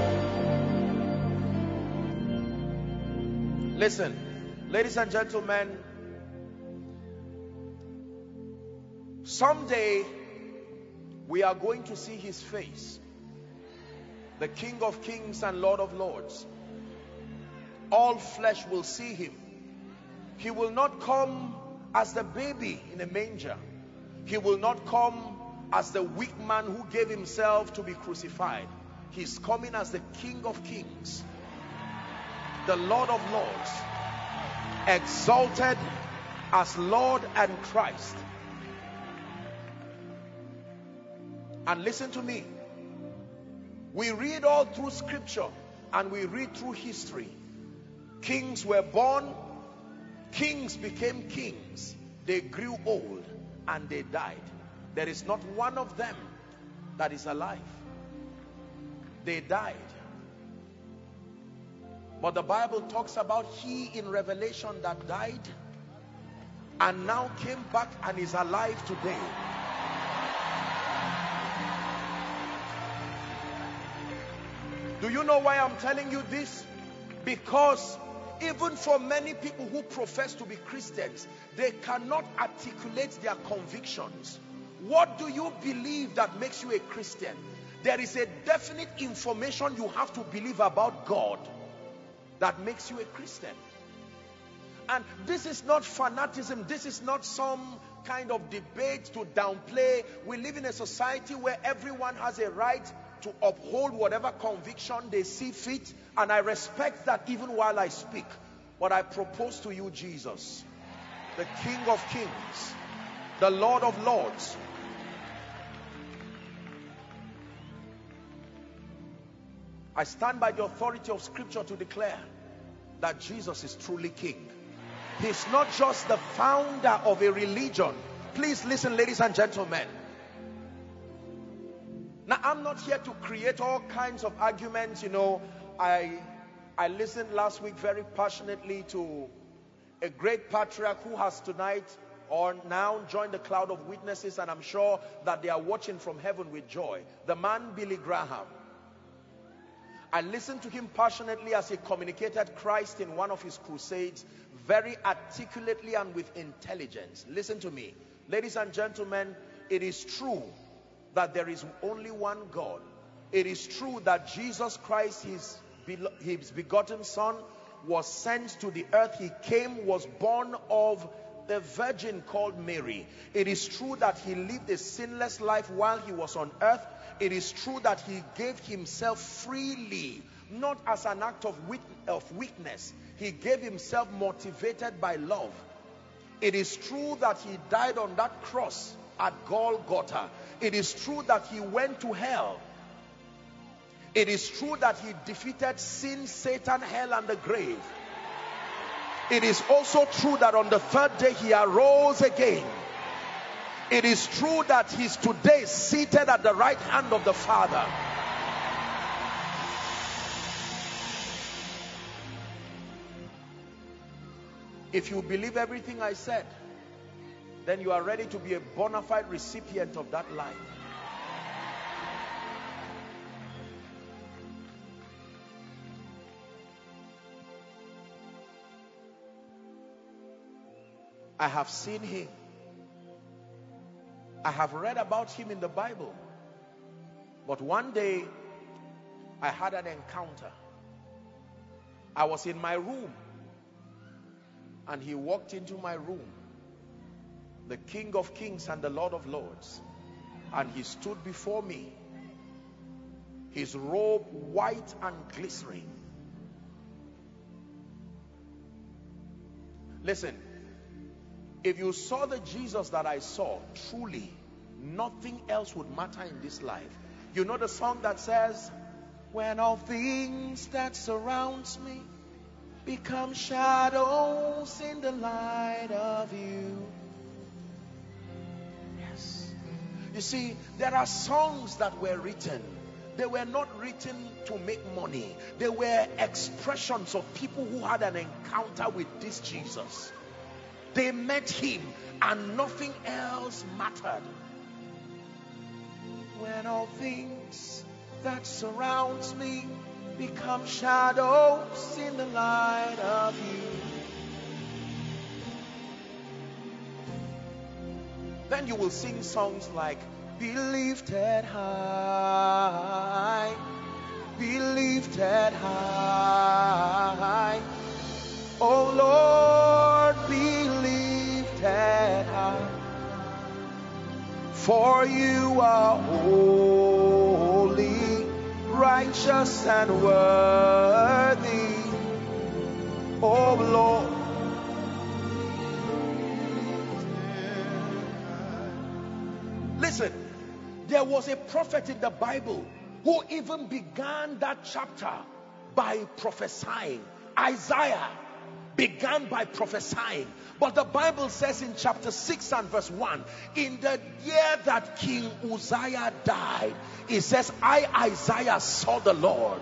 Listen, ladies and gentlemen, someday we are going to see his face, the King of Kings and Lord of Lords. All flesh will see him. He will not come as the baby in a manger. He will not come as the weak man who gave himself to be crucified. He's coming as the King of Kings, the Lord of Lords, exalted as Lord and Christ. And listen to me. We read all through scripture and we read through history. Kings were born, kings became kings, they grew old and they died. There is not one of them that is alive. They died. But the Bible talks about he in Revelation that died and now came back and is alive today. Do you know why I'm telling you this? Because even for many people who profess to be Christians, they cannot articulate their convictions. What do you believe that makes you a Christian? There is a definite information you have to believe about God that makes you a Christian. And this is not fanaticism. This is not some kind of debate to downplay. We live in a society where everyone has a right to uphold whatever conviction they see fit, and I respect that even while I speak. But I propose to you Jesus, the King of Kings, the Lord of Lords. I stand by the authority of scripture to declare that Jesus is truly King. He's not just the founder of a religion. Please listen, ladies and gentlemen. Now, I'm not here to create all kinds of arguments. You know, I listened last week very passionately to a great patriarch who has tonight or now joined the cloud of witnesses, and I'm sure that they are watching from heaven with joy. The man Billy Graham. I listened to him passionately as he communicated Christ in one of his crusades, very articulately and with intelligence. Listen to me. Ladies and gentlemen, it is true that there is only one God. It is true that Jesus Christ, his begotten Son, was sent to the earth. He came, was born of the virgin called Mary. It is true that he lived a sinless life while he was on earth. It is true that he gave himself freely, not as an act of weakness. He gave himself motivated by love. It is true that he died on that cross at Golgotha. It is true that he went to hell. It is true that he defeated sin, Satan, hell, and the grave. It is also true that on the third day he arose again. It is true that he's today seated at the right hand of the Father. If you believe everything I said, then you are ready to be a bona fide recipient of that life. I have seen him. I have read about him in the Bible. But one day, I had an encounter. I was in my room, and he walked into my room, the King of Kings and the Lord of Lords, and he stood before me, his robe white and glistening. Listen, if you saw the Jesus that I saw, truly nothing else would matter in this life. You know the song that says, when all things that surrounds me become shadows in the light of you. Yes. You see, there are songs that were written. They were not written to make money. They were expressions of people who had an encounter with this Jesus. They met him and nothing else mattered. When all things that surrounds me become shadows in the light of you. Then you will sing songs like, be lifted high, be lifted high, oh Lord, be lifted high, for you are holy, righteous and worthy, oh Lord. Listen, There was a prophet in the Bible who even began that chapter by prophesying. Isaiah began by prophesying. But the Bible says in chapter 6 and verse 1, in the year that King Uzziah died, it says, I, Isaiah, saw the Lord.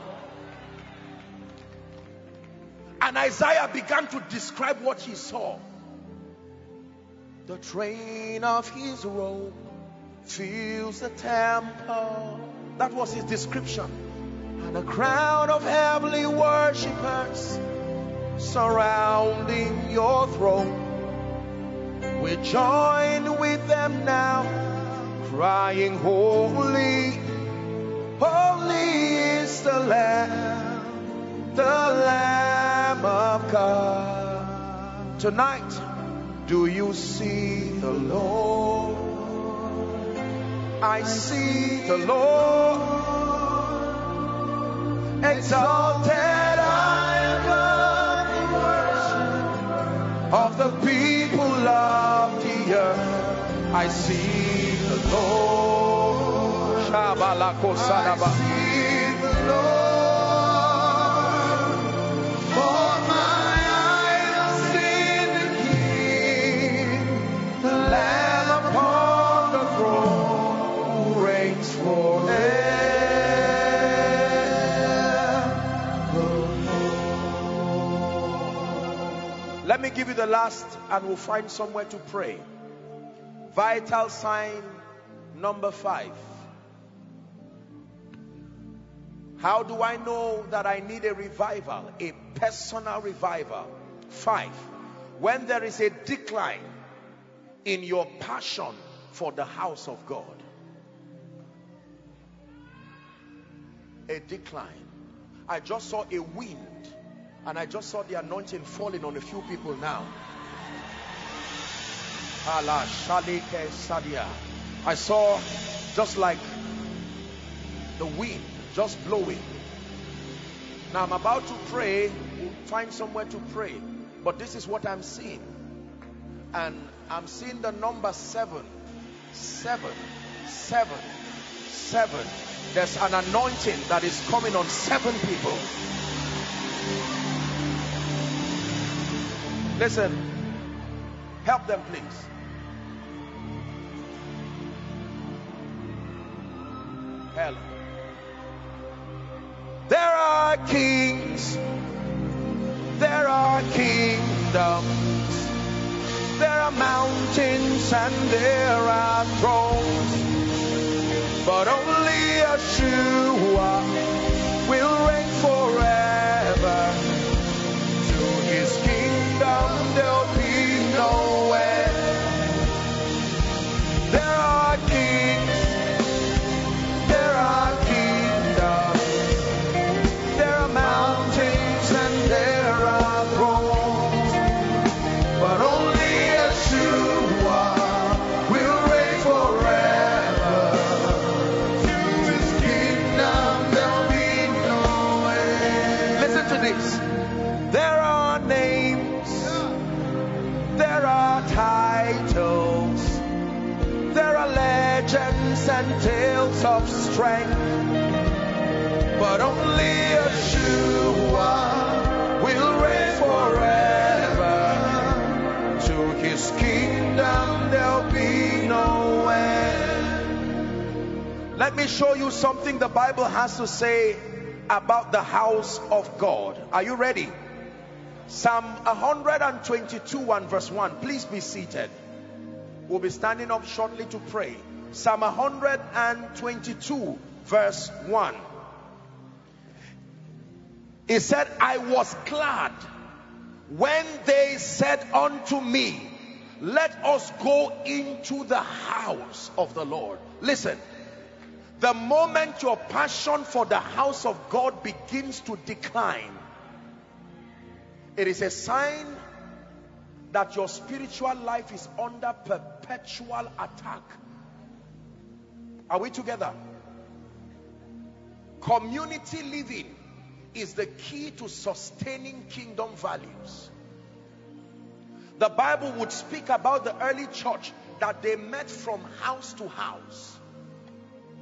And Isaiah began to describe what he saw. The train of his robe fills the temple. That was his description. And a crowd of heavenly worshippers surrounding your throne. We join with them now, crying, holy, holy is the Lamb of God. Tonight, do you see the Lord? I see the Lord, exalted above the worship of the people of the earth. I see the Lord. I see the Lord, for my eyes have seen the King, the Lamb upon the throne, who reigns forever. Let me give you the last, and we'll find somewhere to pray. Vital sign number 5. How do I know that I need a revival? A personal revival. 5. When there is a decline in your passion for the house of God. A decline. I just saw a wind, and I just saw the anointing falling on a few people now. I saw just like the wind just blowing. Now I'm about to pray. We'll find somewhere to pray, but this is what I'm seeing, and I'm seeing the number 7, 7, 7, 7. There's an anointing that is coming on 7 people. Listen, help them please. Help. There are kings, there are kingdoms, there are mountains and there are thrones, but only Yeshua will reign forever. To his kingdom there'll be no end. There are kings, there are kingdoms, there are mountains and there are thrones, but only Yeshua will reign forever. To his kingdom there'll be no end. Listen to this. There are names, there are titles, there are legends and tales of strength, but only Yeshua will reign forever. To his kingdom there'll be no end. Let me show you something the Bible has to say about the house of God. Are you ready? Psalm 122 and verse 1. Please be seated. We'll be standing up shortly to pray. Psalm 122 verse 1. It said, I was glad when they said unto me, let us go into the house of the Lord. Listen, the moment your passion for the house of God begins to decline, it is a sign that your spiritual life is under perpetual attack. Are we together? Community living is the key to sustaining kingdom values. The Bible would speak about the early church that they met from house to house.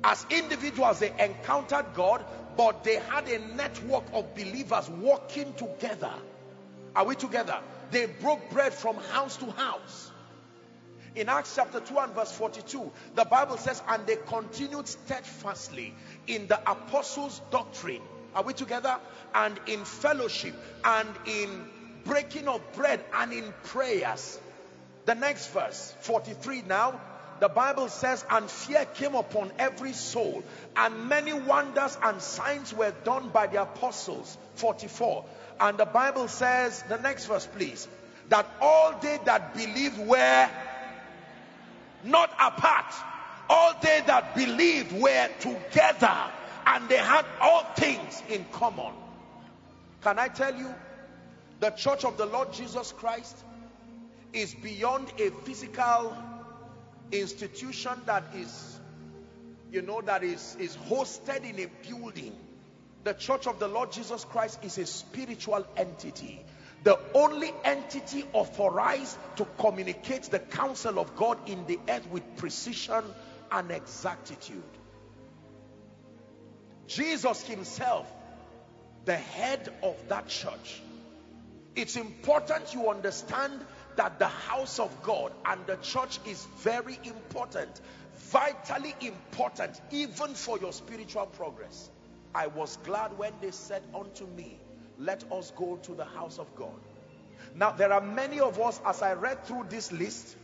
As individuals, they encountered God, but they had a network of believers working together. Are we together? They broke bread from house to house. In Acts chapter 2 and verse 42, the Bible says, and they continued steadfastly in the apostles' doctrine. Are we together? And in fellowship, and in breaking of bread, and in prayers. The next verse, 43 now, the Bible says, and fear came upon every soul, and many wonders and signs were done by the apostles. 44. And the Bible says, the next verse please, that all they that believed were not apart. All they that believed were together, and they had all things in common. Can I tell you, the church of the Lord Jesus Christ is beyond a physical institution that is, that is hosted in a building. The church of the Lord Jesus Christ is a spiritual entity. The only entity authorized to communicate the counsel of God in the earth with precision and exactitude. Jesus himself, the head of that church. It's important you understand that the house of God and the church is very important, vitally important, even for your spiritual progress. I was glad when they said unto me, let us go to the house of God. Now there are many of us, as I read through this list,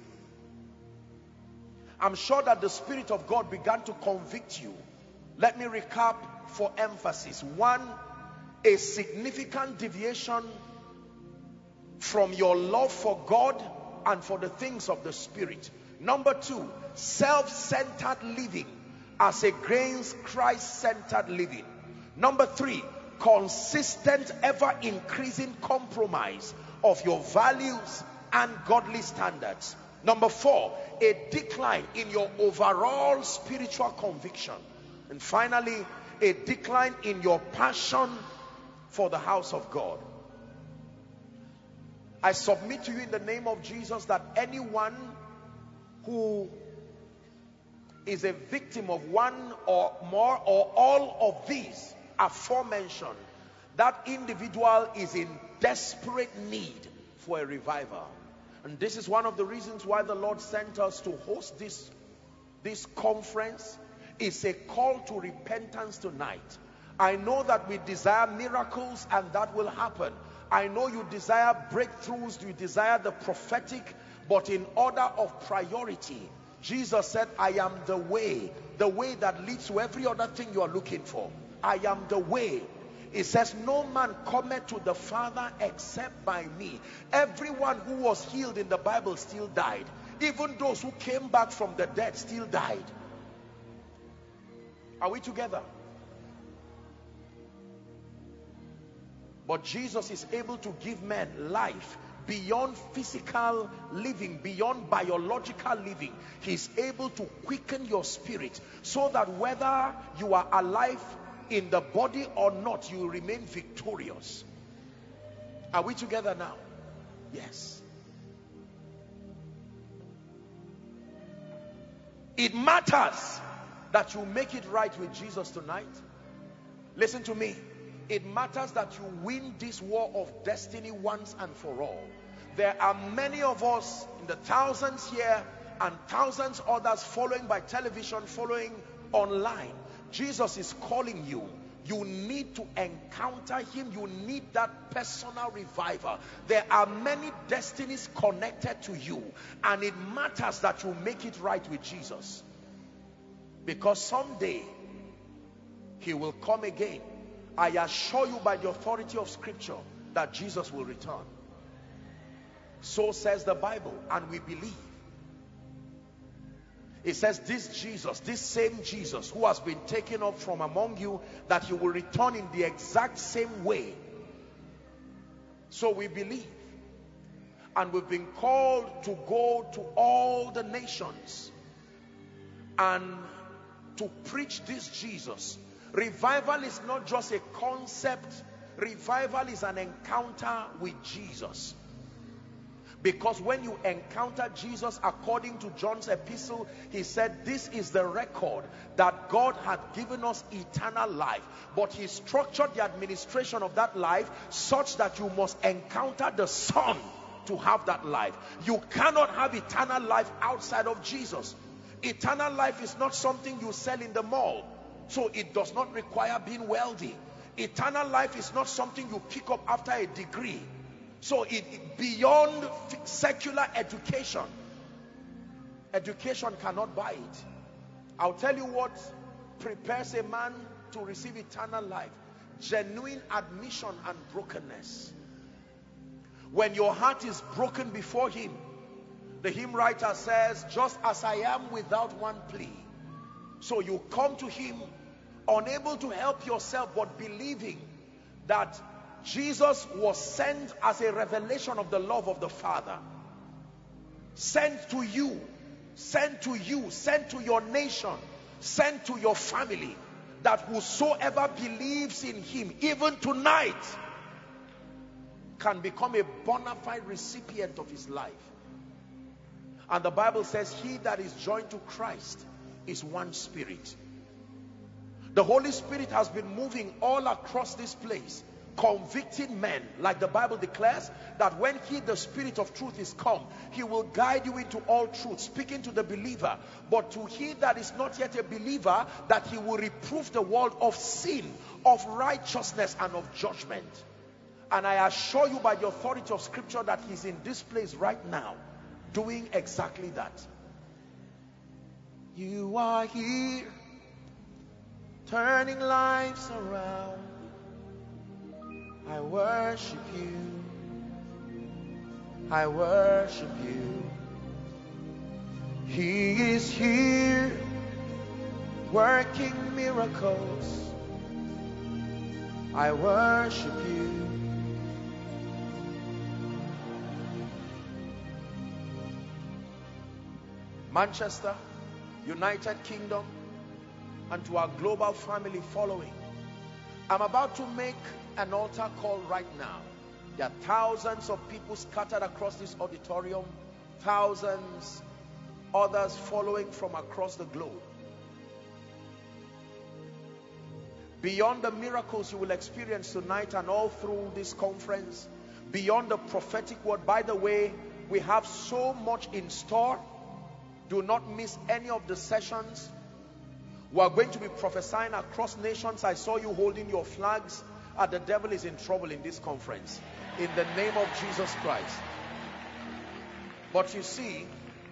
I'm sure that the Spirit of God began to convict you. Let me recap for emphasis. One, a significant deviation from your love for God and for the things of the Spirit. Number two, self-centered living as against Christ-centered living. Number three, consistent, ever-increasing compromise of your values and godly standards. Number four, a decline in your overall spiritual conviction. And finally, a decline in your passion for the house of God. I submit to you in the name of Jesus that anyone who is a victim of one or more or all of these aforementioned, that individual is in desperate need for a revival. And this is one of the reasons why the Lord sent us to host this conference. It's a call to repentance tonight. I know that we desire miracles, and that will happen. I know you desire breakthroughs, you desire the prophetic, but in order of priority, Jesus said, I am the way that leads to every other thing you are looking for. I am the way. It says, no man cometh to the Father except by me. Everyone who was healed in the Bible still died. Even those who came back from the dead still died. Are we together? But Jesus is able to give men life beyond physical living, beyond biological living. He's able to quicken your spirit so that whether you are alive in the body or not, you will remain victorious. Are we together now? Yes. It matters that you make it right with Jesus tonight. Listen to me. It matters that you win this war of destiny once and for all. There are many of us in the thousands here and thousands others following by television, following online. Jesus is calling you. You need to encounter him. You need that personal revival. There are many destinies connected to you, and it matters that you make it right with Jesus, because someday he will come again. I assure you by the authority of scripture that Jesus will return. So says the Bible, and we believe. It says this Jesus, this same Jesus who has been taken up from among you, that he will return in the exact same way. So we believe, and we've been called to go to all the nations and to preach this Jesus. Revival is not just a concept. Revival is an encounter with Jesus. Because when you encounter Jesus, according to John's epistle, he said, this is the record that God had given us eternal life. But he structured the administration of that life such that you must encounter the Son to have that life. You cannot have eternal life outside of Jesus. Eternal life is not something you sell in the mall, so it does not require being wealthy. Eternal life is not something you pick up after a degree, so it beyond secular education. Education cannot buy it. I'll tell you what prepares a man to receive eternal life: genuine admission and brokenness. When your heart is broken before him, the hymn writer says, just as I am without one plea. So you come to him unable to help yourself, but believing that Jesus was sent as a revelation of the love of the Father. Sent to you, sent to you, sent to your nation, sent to your family, that whosoever believes in him, even tonight, can become a bona fide recipient of his life. And the Bible says, he that is joined to Christ is one spirit. The Holy Spirit has been moving all across this place, convicting men, like the Bible declares that when he, the Spirit of truth, is come, he will guide you into all truth, speaking to the believer. But to he that is not yet a believer, that he will reprove the world of sin, of righteousness, and of judgment. And I assure you by the authority of Scripture that he's in this place right now doing exactly that. You are here, turning lives around. I worship you. I worship you. He is here, working miracles. I worship you. Manchester, United Kingdom, and to our global family following, I'm about to make an altar call right now. There are thousands of people scattered across this auditorium, thousands others following from across the globe. Beyond the miracles you will experience tonight and all through this conference, beyond the prophetic word, by the way, we have so much in store. Do not miss any of the sessions. We are going to be prophesying across nations. I saw you holding your flags. The devil is in trouble in this conference, in the name of Jesus Christ. But you see,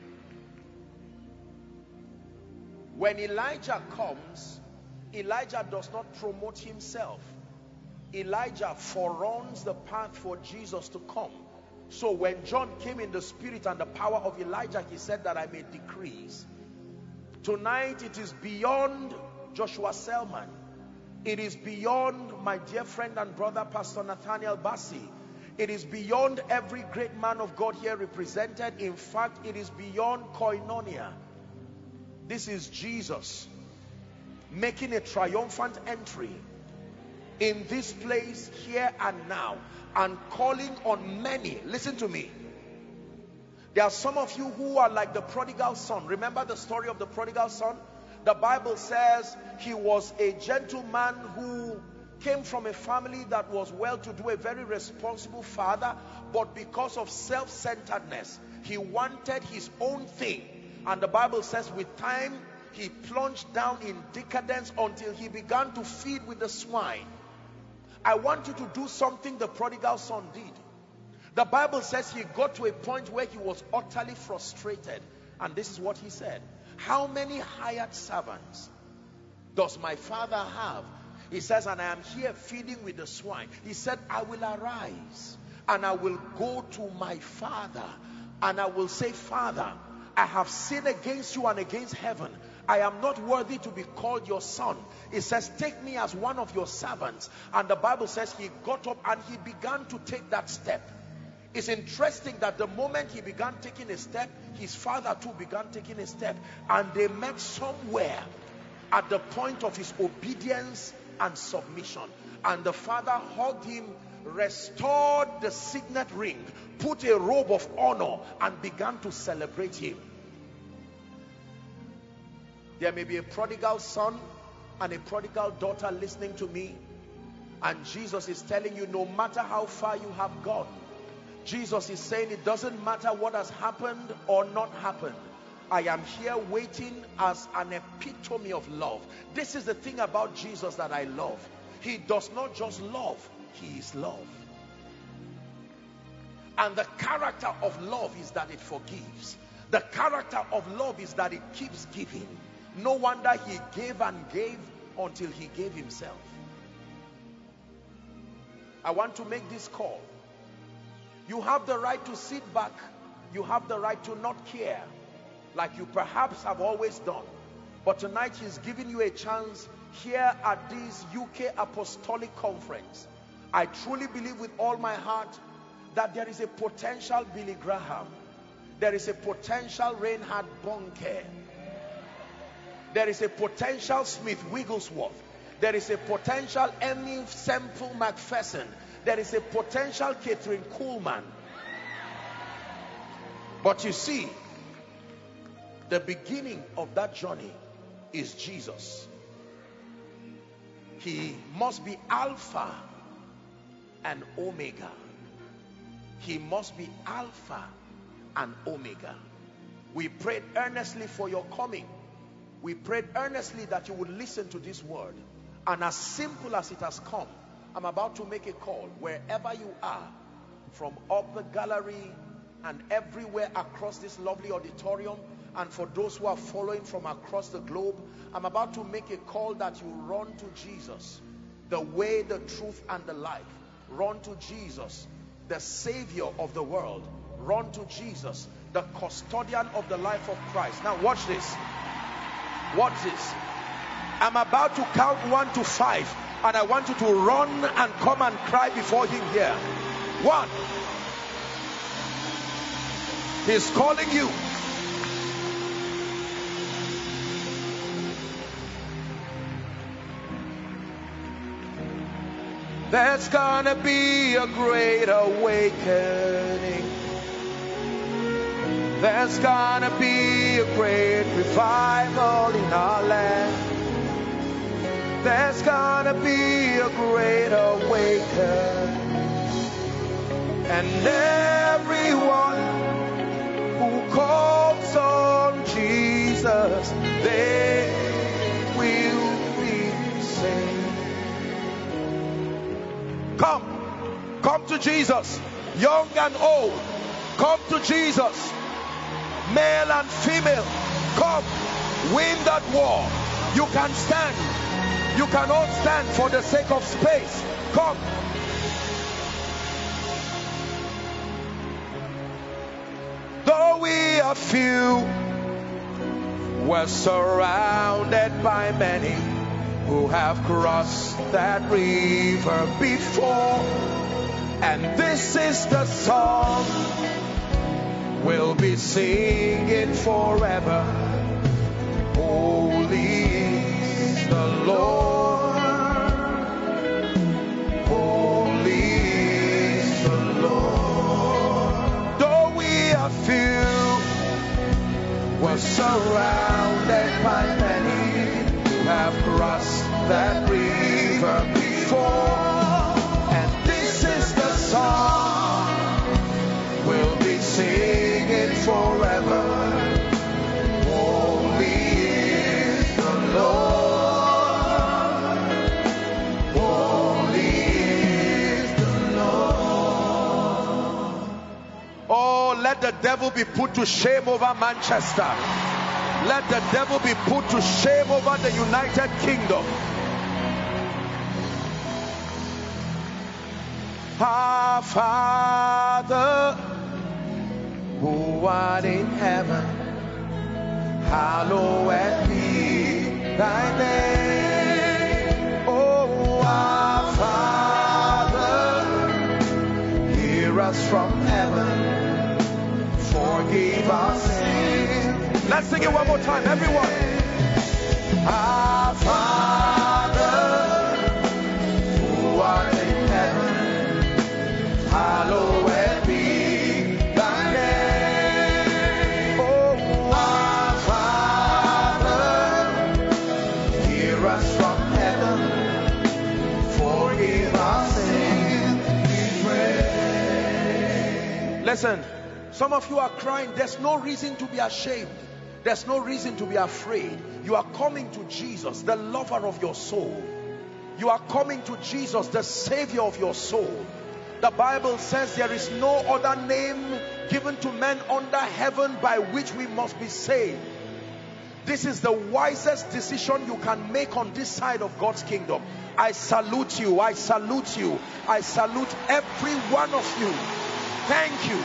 when Elijah comes, Elijah does not promote himself. Elijah foreruns the path for Jesus to come. So when John came in the spirit and the power of Elijah, he said that I may decrease. Tonight it is beyond Joshua Selman. It is beyond my dear friend and brother Pastor Nathaniel Bassi. It is beyond every great man of God here represented. In fact, it is beyond Koinonia. This is Jesus making a triumphant entry in this place here and now, and calling on many. Listen to me. There are some of you who are like the prodigal son. Remember the story of the prodigal son? The Bible says he was a gentleman who came from a family that was well-to-do, a very responsible father, but because of self-centeredness, he wanted his own thing. And the Bible says with time, he plunged down in decadence until he began to feed with the swine. I want you to do something the prodigal son did. The Bible says he got to a point where he was utterly frustrated. And this is what he said. How many hired servants does my father have? He says, and I am here feeding with the swine. He said, I will arise and I will go to my father and I will say, Father, I have sinned against you and against heaven. I am not worthy to be called your son. It says, take me as one of your servants. And the Bible says he got up and he began to take that step. It's interesting that the moment he began taking a step, his father too began taking a step. And they met somewhere at the point of his obedience and submission. And the father hugged him, restored the signet ring, put a robe of honor and began to celebrate him. There may be a prodigal son and a prodigal daughter listening to me, and Jesus is telling you, no matter how far you have gone, Jesus is saying it doesn't matter what has happened or not happened. I am here waiting as an epitome of love. This is the thing about Jesus that I love. He does not just love, he is love. And the character of love is that it forgives. The character of love is that it keeps giving. No wonder he gave and gave until he gave himself. I want to make this call. You have the right to sit back. You have the right to not care, like you perhaps have always done. But tonight he's giving you a chance here at this UK Apostolic Conference. I truly believe with all my heart that there is a potential Billy Graham. There is a potential Reinhard Bonnke. There is a potential Smith Wigglesworth. There is a potential Emmy Semple McPherson. There is a potential Catherine Kuhlman. But you see, the beginning of that journey is Jesus. He must be Alpha and Omega. He must be Alpha and Omega. We prayed earnestly for your coming. We prayed earnestly that you would listen to this word. And as simple as it has come, I'm about to make a call. Wherever you are, from up the gallery and everywhere across this lovely auditorium, and for those who are following from across the globe, I'm about to make a call that you run to Jesus, the way, the truth, and the life. Run to Jesus, the Savior of the world. Run to Jesus, the custodian of the life of Christ. Now watch this. Watch this. I'm about to count 1 to 5, and I want you to run and come and cry before him here. 1. He's calling you. There's gonna be a great awakening. There's gonna be a great revival in our land. There's gonna be a great awakening. And everyone who calls on Jesus, they will be saved. Come to Jesus, young and old. Come to Jesus, male and female. Come, win that war. You can stand. You cannot stand for the sake of space. Come. Though we are few, we're surrounded by many who have crossed that river before. And this is the song we'll be singing forever. Holy is the Lord. Holy is the Lord. Though we are few, we're surrounded by many who have crossed that river before. And this is the song we'll be singing forever. Holy is the Lord. Holy is the Lord. Oh, let the devil be put to shame over Manchester. Let the devil be put to shame over the United Kingdom. Our Father, who art in heaven, hallowed be thy name. Oh, our Father, hear us from heaven, forgive our sins. Let's sing it one more time, everyone. Our Father, who art in heaven, hallowed be Listen, some of you are crying. There's no reason to be ashamed. There's no reason to be afraid. You are coming to Jesus, the lover of your soul. You are coming to Jesus, the Savior of your soul. The Bible says there is no other name given to men under heaven by which we must be saved. This is the wisest decision you can make on this side of God's kingdom. I salute you. I salute you. I salute every one of you. Thank you.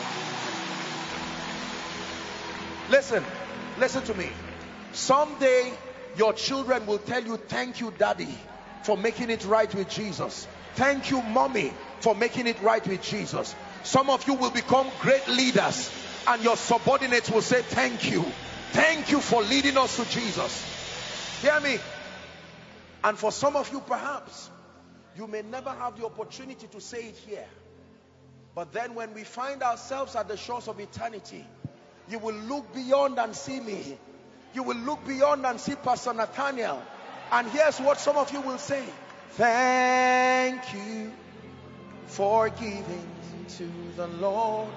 Listen to me. Someday your children will tell you, thank you, Daddy, for making it right with Jesus. Thank you, Mommy, for making it right with Jesus. Some of you will become great leaders and your subordinates will say, thank you. Thank you for leading us to Jesus. Hear me. And for some of you, perhaps, you may never have the opportunity to say it here. But then when we find ourselves at the shores of eternity, you will look beyond and see me. You will look beyond and see Pastor Nathaniel. And here's what some of you will say. Thank you for giving to the Lord.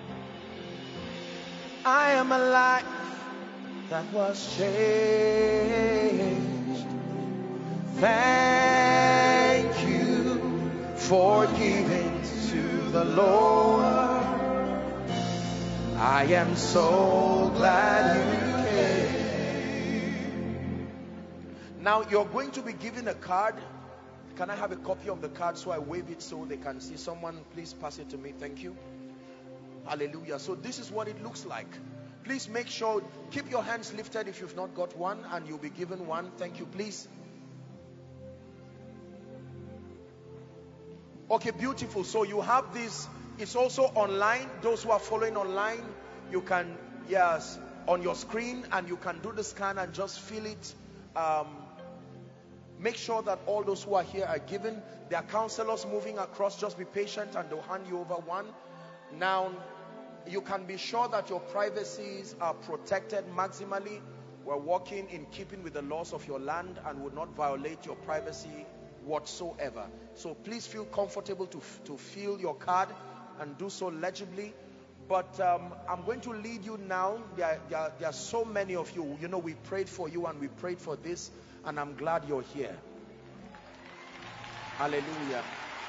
I am a life that was changed. Thank you for giving to the Lord. I am so glad you came. Now you're going to be given a card. Can I have a copy of the card so I wave it so they can see? Someone please pass it to me. Thank you. Hallelujah. So this is what it looks like. Please make sure, keep your hands lifted if you've not got one, and you'll be given one. Thank you, please. Okay, beautiful. So you have this. It's also online. Those who are following online, you can, yes, on your screen, and you can do the scan and just fill it. Make sure that all those who are here are given. There are counselors moving across. Just be patient and they'll hand you over one. Now, you can be sure that your privacies are protected maximally. We're working in keeping with the laws of your land and would not violate your privacy whatsoever. So please feel comfortable to fill your card and do so legibly. But I'm going to lead you now. There are so many of you. You know, we prayed for you and we prayed for this, and I'm glad you're here. Hallelujah.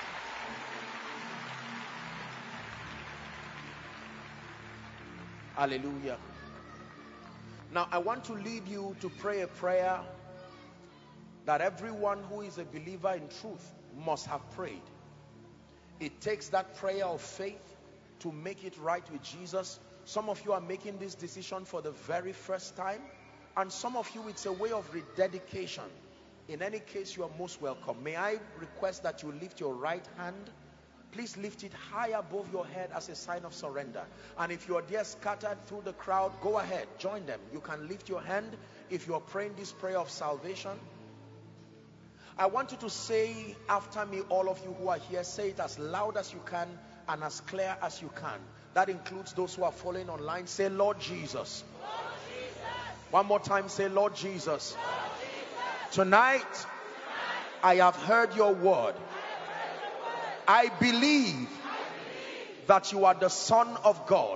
Hallelujah. Now I want to lead you to pray a prayer that everyone who is a believer in truth must have prayed. It takes that prayer of faith to make it right with Jesus. Some of you are making this decision for the very first time, and some of you it's a way of rededication. In any case, you are most welcome. May I request that you lift your right hand? Please lift it high above your head as a sign of surrender. And if you are there scattered through the crowd, go ahead, join them. You can lift your hand if you are praying this prayer of salvation. I want you to say after me, all of you who are here, say it as loud as you can and as clear as you can. That includes those who are following online. Say, Lord Jesus. Lord Jesus. One more time, say, Lord Jesus. Lord Jesus. Tonight, I have heard your word. I believe that you are the Son of God.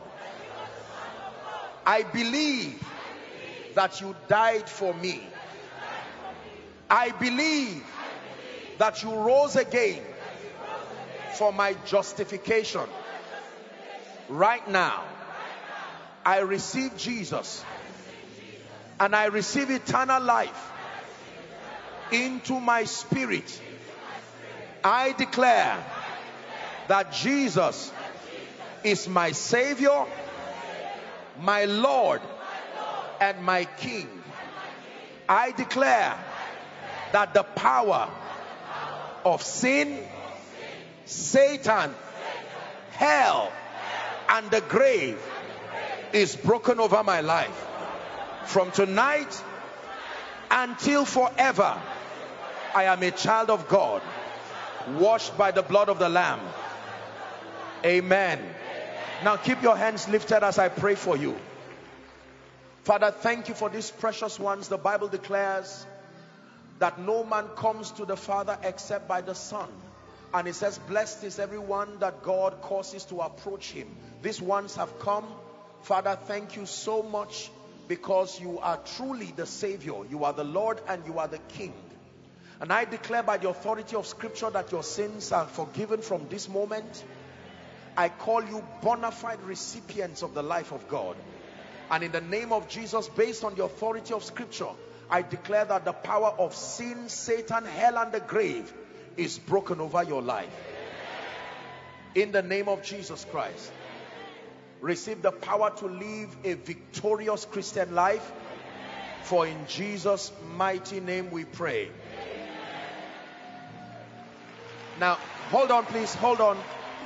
I believe that you died for me. I believe that you rose again for my justification. Right now, I receive Jesus and I receive eternal life into my spirit. I declare that Jesus is my Savior, my Lord, and my King. I declare that the power of sin, Satan, hell, and the grave is broken over my life. From tonight until forever, I am a child of God, washed by the blood of the Lamb. Amen. Now keep your hands lifted as I pray for you. Father, thank you for these precious ones. The Bible declares that no man comes to the Father except by the Son. And it says, blessed is everyone that God causes to approach him. These ones have come. Father, thank you so much, because you are truly the Savior. You are the Lord and you are the King. And I declare by the authority of Scripture that your sins are forgiven from this moment. I call you bona fide recipients of the life of God. And in the name of Jesus, based on the authority of Scripture, I declare that the power of sin, Satan, hell and the grave is broken over your life. In the name of Jesus Christ. Receive the power to live a victorious Christian life. For in Jesus' mighty name we pray. Now, hold on please, hold on.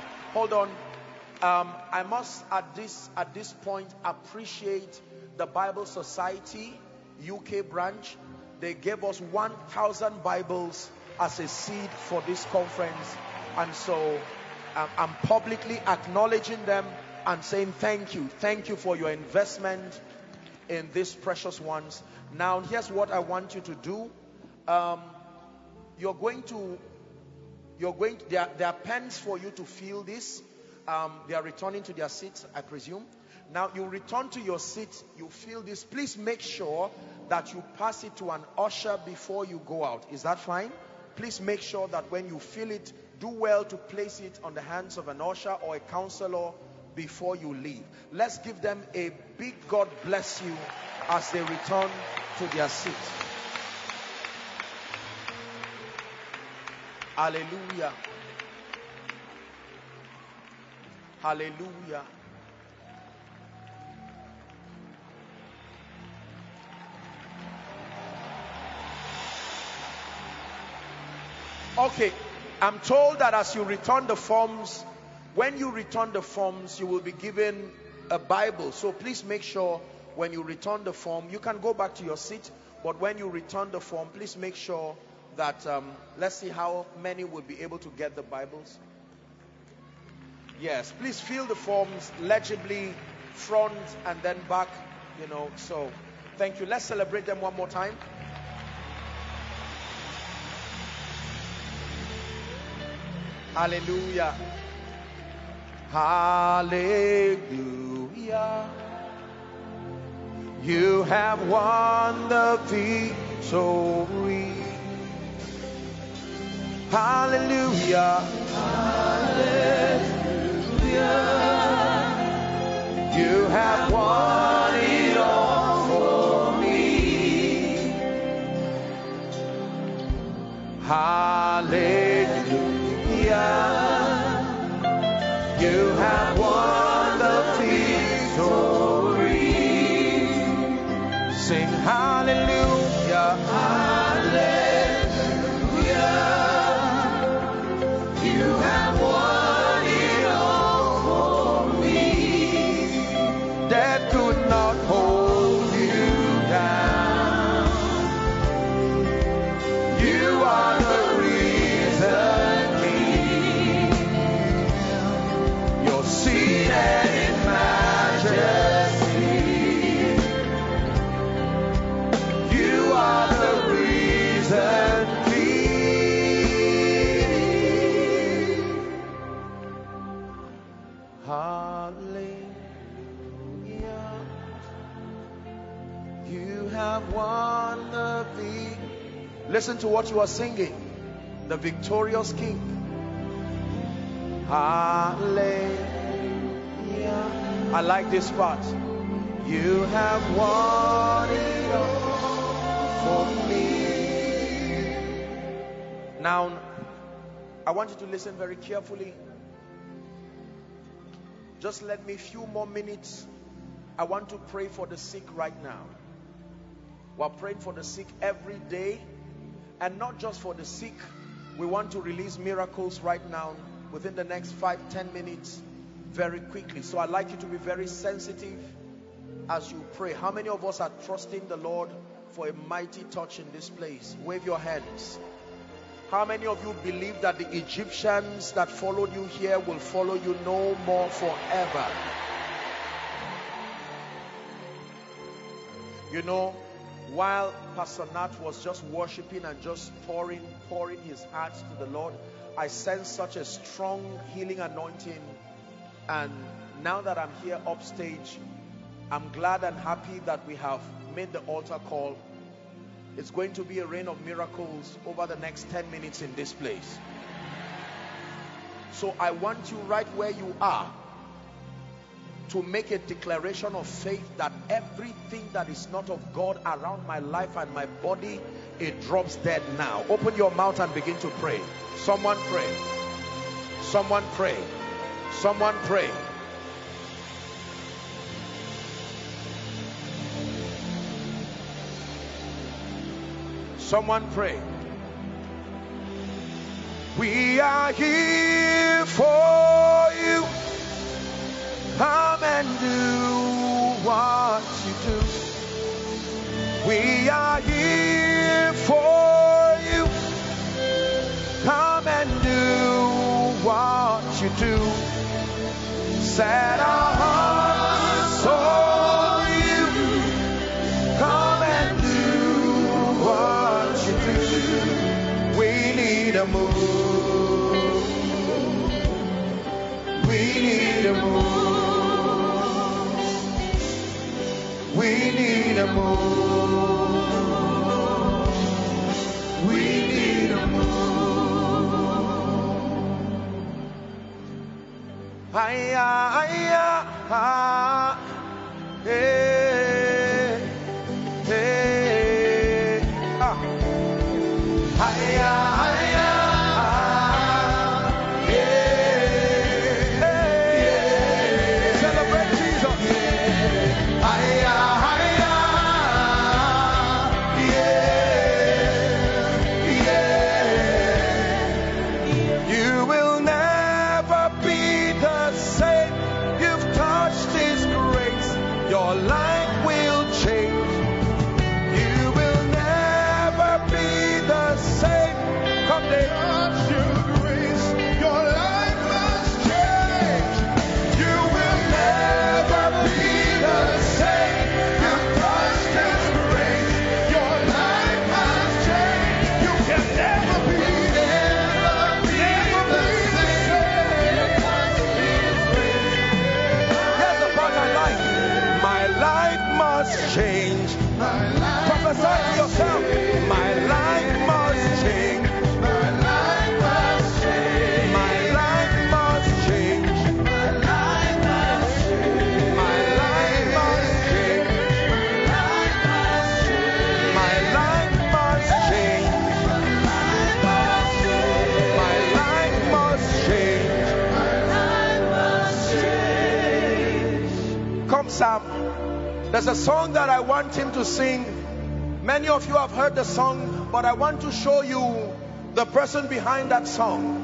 I must at this point appreciate the Bible Society UK branch. They gave us 1,000 Bibles as a seed for this conference, and so I'm publicly acknowledging them and saying thank you for your investment in these precious ones. Now here's what I want you to do. There are pens for you to fill this. They are returning to their seats, I presume. Now you return to your seat, you fill this. Please make sure that you pass it to an usher before you go out. Is that fine? Please make sure that when you fill it, do well to place it on the hands of an usher or a counselor before you leave. Let's give them a big God bless you as they return to their seat. Hallelujah. Hallelujah. Okay, I'm told that as you return the forms, when you return the forms, you will be given a Bible. So please make sure when you return the form, you can go back to your seat, but when you return the form, please make sure that, let's see how many will be able to get the Bibles. Yes, please fill the forms legibly, front and then back, so thank you. Let's celebrate them one more time. Hallelujah. Hallelujah. You have won the victory. Hallelujah. Hallelujah. You have won it all for me. Hallelujah. You have won the victory. Sing hallelujah. Hallelujah. You have won it all for me. Death could not hold you down. You are the reason. You're seated in majesty. You are the reason. Hallelujah. You have won the victory. Listen to what you are singing. The victorious King. Hallelujah. I like this part. You have won it all for me. Now, I want you to listen very carefully. Just let me a few more minutes. I want to pray for the sick right now. We're praying for the sick every day. And not just for the sick. We want to release miracles right now within the next 5-10 minutes very quickly. So I'd like you to be very sensitive as you pray. How many of us are trusting the Lord for a mighty touch in this place? Wave your hands. How many of you believe that the Egyptians that followed you here will follow you no more forever? You know, while Pastor Nat was just worshiping and just pouring his heart to the Lord, I sense such a strong healing anointing, and now that I'm here upstage, I'm glad and happy that we have made the altar call. It's going to be a rain of miracles over the next 10 minutes in this place. So I want you right where you are to make a declaration of faith that everything that is not of God around my life and my body, it drops dead now. Open your mouth and begin to pray. Someone pray. Someone pray. Someone pray. Someone pray. We are here for you. Come and do what you do. We are here for you. Come and do what you do. Set our hearts on you. Come and do what you do. We need a move. We need a move. We need a move. We need a move. Hiya, hiya, ha, hey, hey, ah. Hiya, hiya, ha, yeah, yeah. Celebrate Jesus. Hiya. Change. Prophesy to yourself. My life must change. My life must change. My life must change. My life must change. My life must change. My life must change. My life must change. My life must change. Come, Sam. There's a song that I want him to sing. Many of you have heard the song, but I want to show you the person behind that song.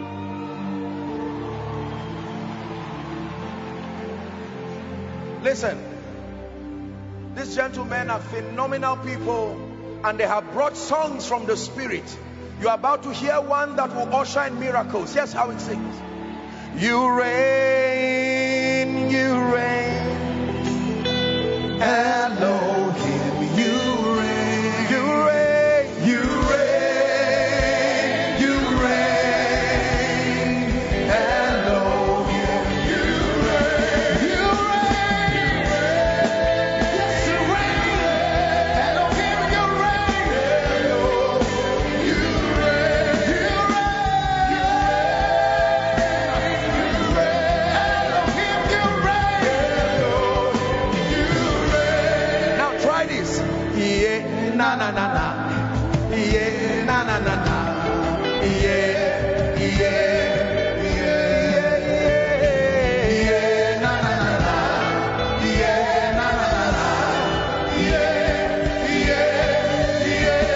Listen, these gentlemen are phenomenal people, and they have brought songs from the Spirit. You are about to hear one that will usher in miracles. Here's how it sings. You reign, you reign. Elohim, you reign, you reign, you reign, you reign. Elohim, you reign, you reign, yes, you reign. Elohim, you reign, you reign, you reign, you reign. Yeah, na na na na. Yeah, na na na na. Yeah, yeah, yeah, yeah, na na na na. Yeah, na na na na. Yeah, yeah,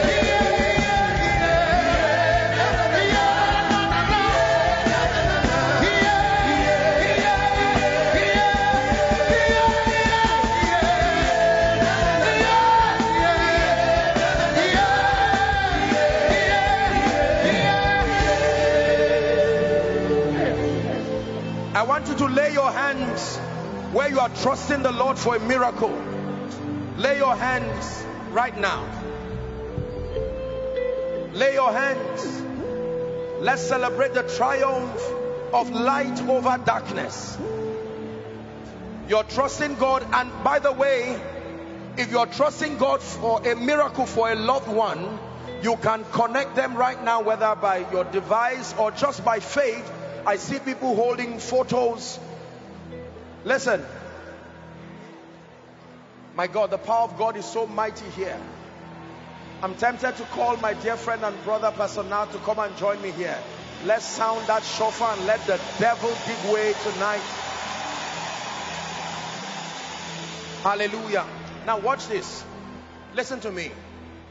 I want you to lay your hands where you are trusting the Lord for a miracle. Lay your hands right now. Lay your hands. Let's celebrate the triumph of light over darkness. You're trusting God, and by the way, if you're trusting God for a miracle for a loved one, you can connect them right now, whether by your device or just by faith. I see people holding photos. Listen, my God, the power of God is so mighty here. I'm tempted to call my dear friend and brother Pastor Nat to come and join me here. Let's sound that shofar and let the devil give way tonight. Hallelujah. Now watch this. Listen to me.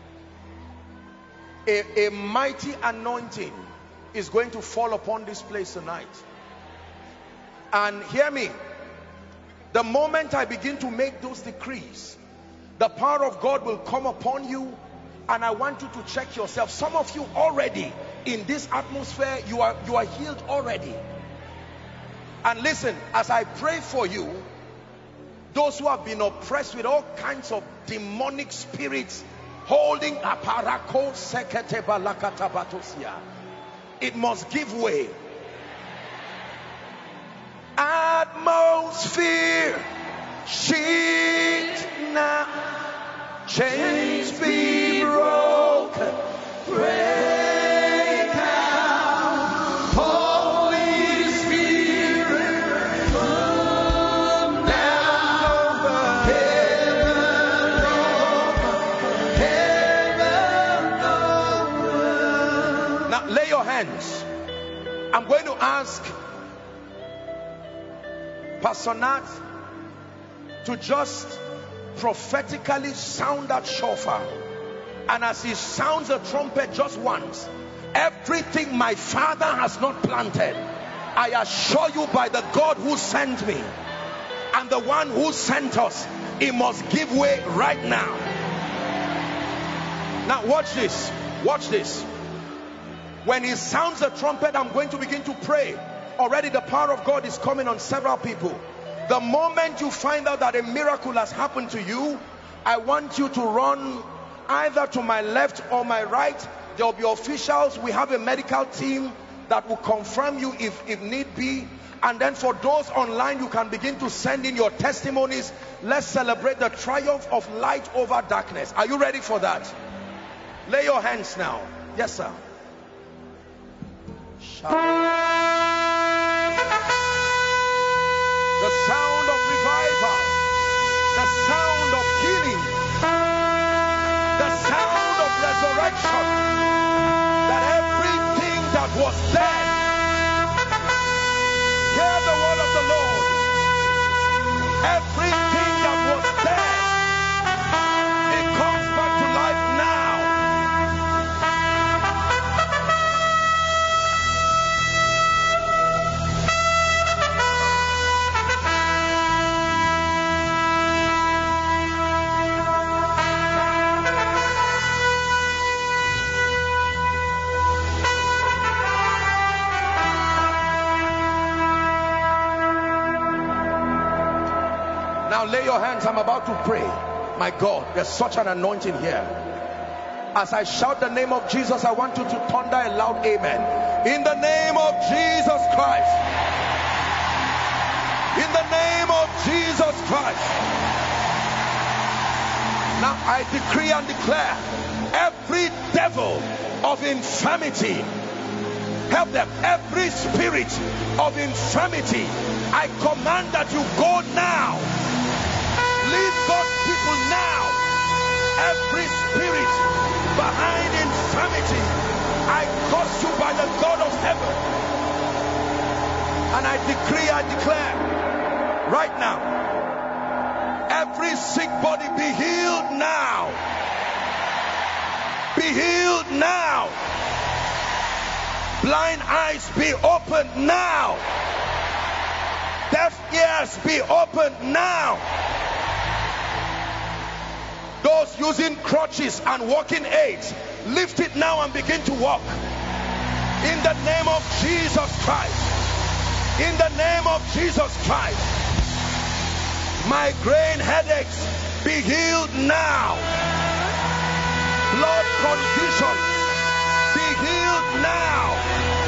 A mighty anointing is going to fall upon this place tonight. And hear me. The moment I begin to make those decrees, the power of God will come upon you. And I want you to check yourself. Some of you already in this atmosphere, you are healed already. And listen, as I pray for you, those who have been oppressed with all kinds of demonic spirits holding aparako sekete balakata batosia, it must give way. Atmosphere shift now, chains be broken, break out, Holy Spirit come down, heaven open. Now lay your hands. I'm going to ask Pastor Nat to just prophetically sound that shofar, and as he sounds the trumpet just once, everything my Father has not planted, I assure you by the God who sent me and the one who sent us, it must give way right now. Now watch this, watch this. When he sounds the trumpet, I'm going to begin to pray. Already the power of God is coming on several people. The moment you find out that a miracle has happened to you, I want you to run either to my left or my right. There will be officials. We have a medical team that will confirm you if need be. And then for those online, you can begin to send in your testimonies. Let's celebrate the triumph of light over darkness. Are you ready for that? Lay your hands now. Yes, sir. The sound of revival, the sound of healing, the sound of resurrection, that everything that was dead, hear the word of the Lord, everything that was dead, it comes back to life now. Now lay your hands. I'm about to pray. My God, there's such an anointing here. As I shout the name of Jesus, I want you to thunder a loud amen. In the name of Jesus Christ. In the name of Jesus Christ. Now I decree and declare, every devil of infirmity, help them, every spirit of infirmity, I command that you go now. Leave God's people now. Every spirit behind infirmity, I curse you by the God of heaven. And I decree, I declare right now, every sick body be healed now. Be healed now. Blind eyes be opened now. Deaf ears be opened now. Those using crutches and walking aids, lift it now and begin to walk. In the name of Jesus Christ. In the name of Jesus Christ. Migraine headaches be healed now. Blood conditions be healed now.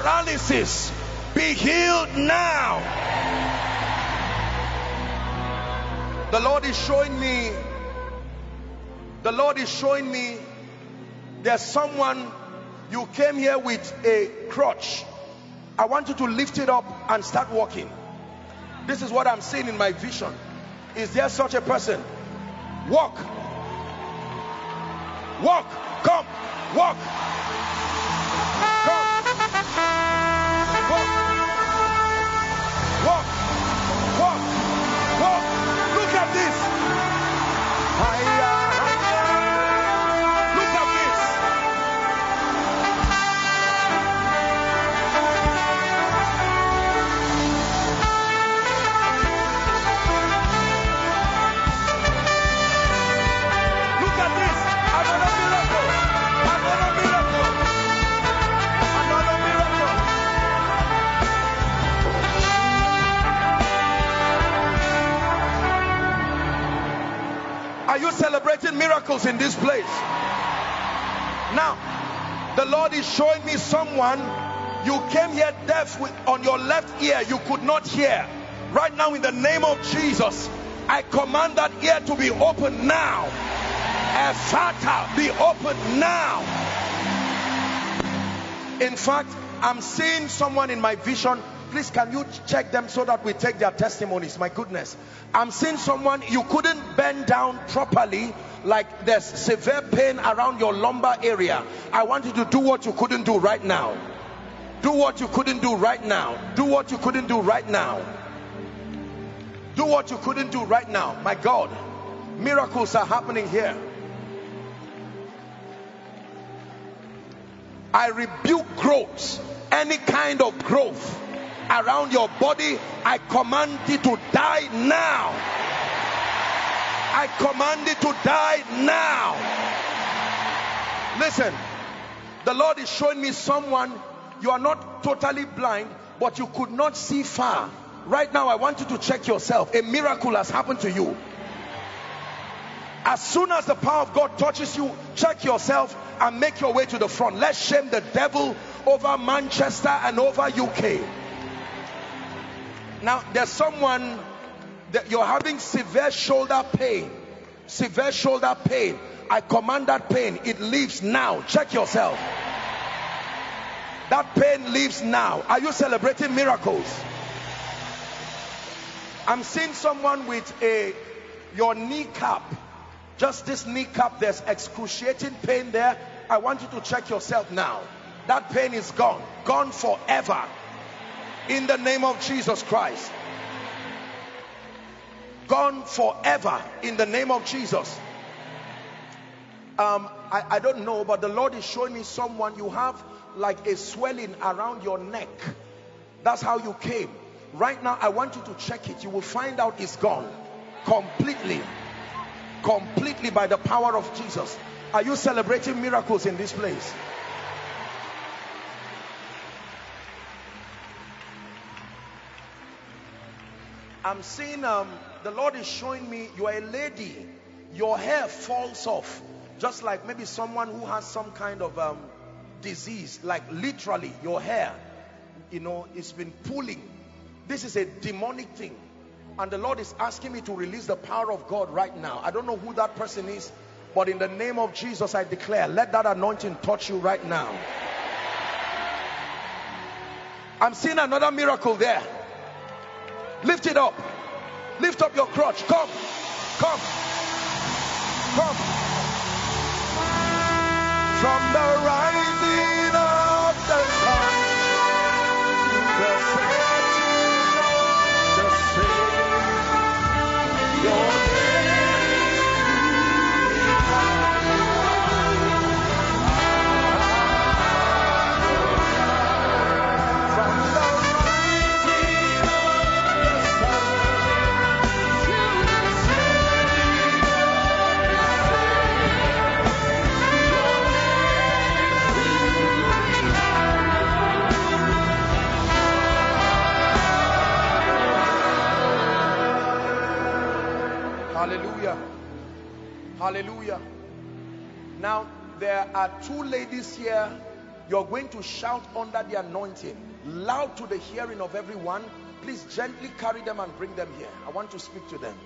paralysis be healed now. The Lord is showing me there's someone, you came here with a crutch. I want you to lift it up and start walking. This is what I'm seeing in my vision. Is there such a person? Walk. Walk. Come. Walk. Come. Walk. Walk. Walk. Walk. Look at this. Look at this. Look at this. Another miracle. Another miracle. Another miracle. Are you celebrating miracles in this place? Now, the Lord is showing me someone, you came here deaf on your left ear, you could not hear. Right now, in the name of Jesus, I command that ear to be open now. Ephata, be open now. In fact, I'm seeing someone in my vision. Please, can you check them so that we take their testimonies? My goodness, I'm seeing someone, you couldn't bend down properly, like there's severe pain around your lumbar area. I want you to do what you couldn't do right now. Do what you couldn't do right now. Do what you couldn't do right now. Do what you couldn't do right now. My God, miracles are happening here. I rebuke growth, any kind of growth around your body. I command it to die now. I command it to die now. Listen, the Lord is showing me someone, you are not totally blind, but you could not see far. Right now, I want you to check yourself. A miracle has happened to you. As soon as the power of God touches you, check yourself and make your way to the front. Let's shame the devil over Manchester and over UK. Now, there's someone that you're having severe shoulder pain. Severe shoulder pain. I command that pain, it leaves now. Check yourself. That pain leaves now. Are you celebrating miracles? I'm seeing someone with your kneecap. Just this kneecap, there's excruciating pain there. I want you to check yourself now. That pain is gone. Gone forever. In the name of Jesus Christ. Gone forever. In the name of Jesus. I don't know, but the Lord is showing me someone, you have like a swelling around your neck. That's how you came. Right now, I want you to check it. You will find out it's gone. Completely. Completely by the power of Jesus. Are you celebrating miracles in this place? I'm seeing the Lord is showing me you are a lady. Your hair falls off, just like maybe someone who has some kind of disease, like literally your hair, you know, it's been pulling. This is a demonic thing, and the Lord is asking me to release the power of God right now. I don't know who that person is, but in the name of Jesus I declare, let that anointing touch you right now. I'm seeing another miracle there. Lift it up. Lift up your crutch. Come. Come. Come. From the rising of the sun to the setting of the sun, your hallelujah. Hallelujah. Now there are two ladies here. You're going to shout under the anointing, loud to the hearing of everyone. Please gently carry them and bring them here. I want to speak to them.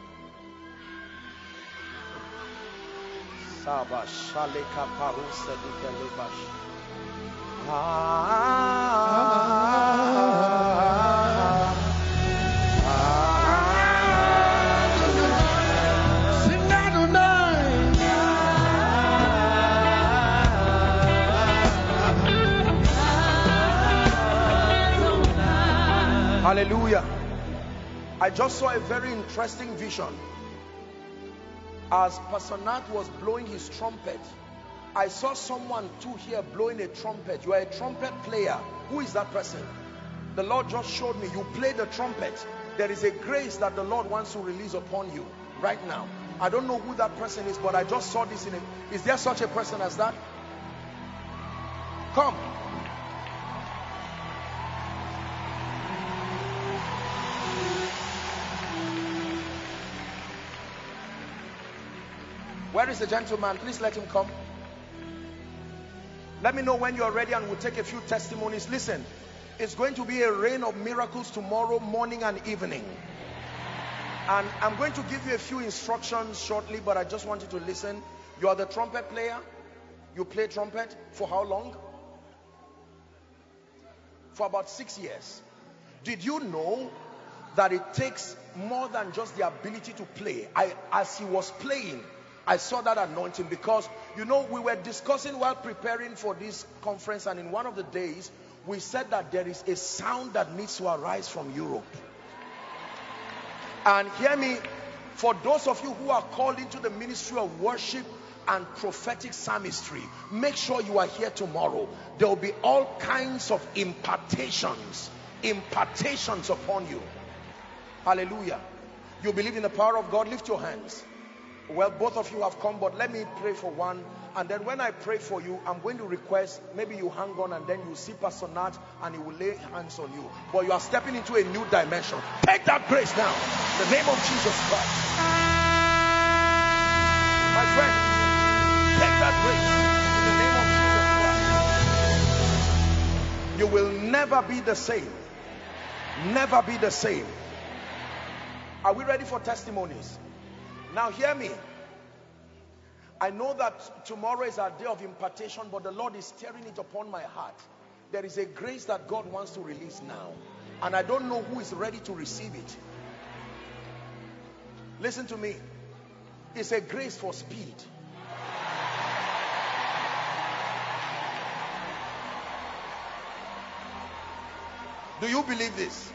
Hallelujah. I just saw a very interesting vision. As Pastor Nat was blowing his trumpet, I saw someone too here blowing a trumpet. You are a trumpet player. Who is that person? The Lord just showed me. You play the trumpet. There is a grace that the Lord wants to release upon you right now. I don't know who that person is, but I just saw this in it. Is there such a person as that? Come. Where is the gentleman? Please let him come. Let me know when you're ready and we'll take a few testimonies. Listen, it's going to be a rain of miracles tomorrow morning and evening. And I'm going to give you a few instructions shortly, but I just want you to listen. You are the trumpet player. You play trumpet for how long? For about 6 years. Did you know that it takes more than just the ability to play? As he was playing, I saw that anointing, because you know, we were discussing while preparing for this conference, and in one of the days we said that there is a sound that needs to arise from Europe. And hear me, for those of you who are called into the ministry of worship and prophetic psalmistry, make sure you are here tomorrow. There will be all kinds of impartations upon you. Hallelujah. You believe in the power of God? Lift your hands. Well, both of you have come, but let me pray for one, and then when I pray for you, I'm going to request maybe you hang on, and then you see Pastor Nat and he will lay hands on you. But you are stepping into a new dimension. Take that grace now, in the name of Jesus Christ. My friend, take that grace in the name of Jesus Christ. You will never be the same. Never be the same. Are we ready for testimonies? Now hear me. I know that tomorrow is our day of impartation, but the Lord is stirring it upon my heart. There is a grace that God wants to release now, and I don't know who is ready to receive it. Listen to me. It's a grace for speed. Do you believe this?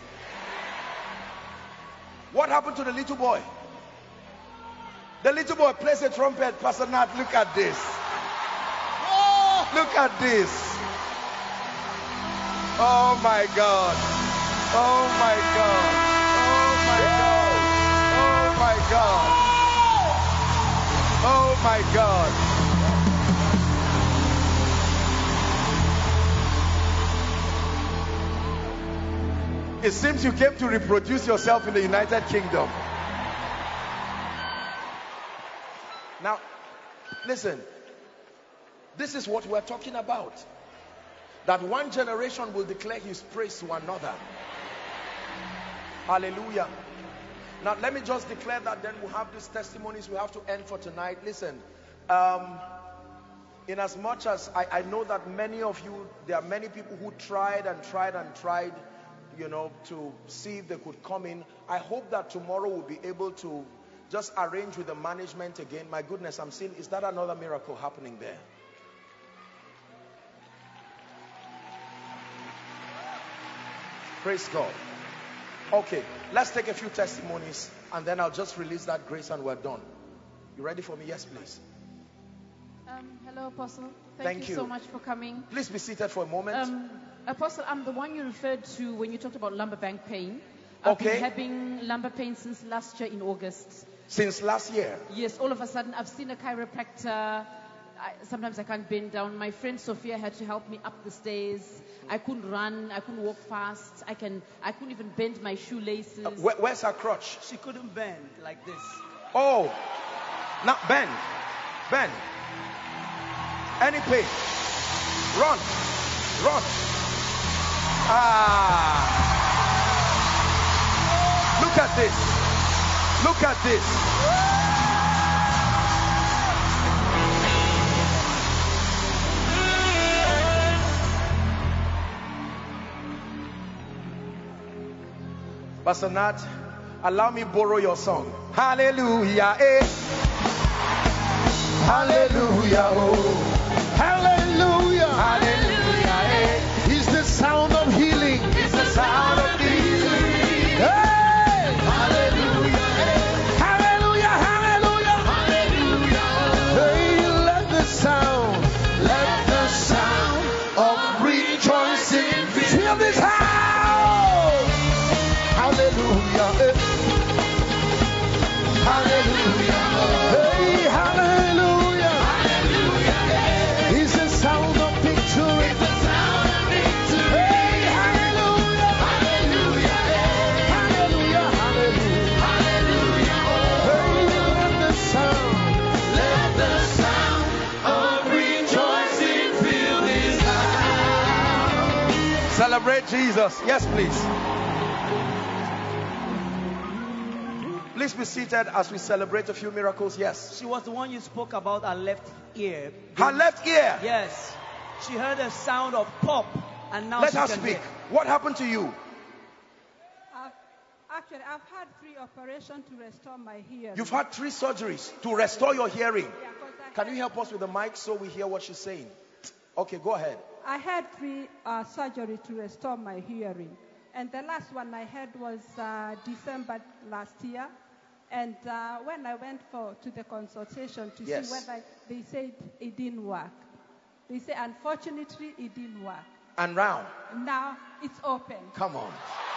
What happened to the little boy? The little boy plays a trumpet. Pastor Nat, look at this. Look at this. Oh my God. Oh my God. Oh my God. Oh my God. Oh my God. It seems you came to reproduce yourself in the United Kingdom. Now, listen, this is what we're talking about. That one generation will declare his praise to another. Hallelujah. Now, let me just declare that, then we'll have these testimonies we have to end for tonight. Listen, in as much as I know that many of you, there are many people who tried, you know, to see if they could come in. I hope that tomorrow we'll be able to just arrange with the management again. My goodness, I'm seeing, is that another miracle happening there? Praise God. Okay, let's take a few testimonies, and then I'll just release that grace and we're done. You ready for me? Yes, please. Hello, Apostle. Thank you so much for coming. Please be seated for a moment. Apostle, I'm the one you referred to when you talked about lumbar bank pain. I've been having lumbar pain since last year in August. Since last year? Yes, all of a sudden I've seen a chiropractor. Sometimes I can't bend down. My friend Sophia had to help me up the stairs. I couldn't run. I couldn't walk fast. I couldn't even bend my shoelaces. Where's her crutch? She couldn't bend like this. Oh, now bend. Any pain? Run. Run. Look at this. Look at this. Pastor Nat, allow me borrow your song. Hallelujah, eh. Hallelujah, oh. Hallelujah. Hallelujah, eh. Is the sound of healing. It's the sound of healing. Hey! Hallelujah, eh. Hallelujah, hallelujah. Hallelujah, Hey, let the sound of rejoicing fill this house. Hallelujah. eh. Hallelujah, Hey, hallelujah. Is the sound of victory. Hey, hallelujah. Hallelujah, hallelujah. Hey, let the sound of rejoicing fill this house. Celebrate Jesus. Yes, please. Please be seated as we celebrate a few miracles. Yes. She was the one you spoke about, her left ear. Her left ear. Yes. She heard a sound of pop, and now Let she her can speak. hear. What happened to you? Actually, I've had 3 operations to restore my hearing. You've had 3 surgeries to restore your hearing. Yeah, 'cause Can you help us with the mic so we hear what she's saying? Okay, go ahead. I had 3 surgeries to restore my hearing. And the last one I had was December last year. And when I went to the consultation to Yes. see whether, they said it didn't work. They said, unfortunately, it didn't work. And round. Now it's open. Come on.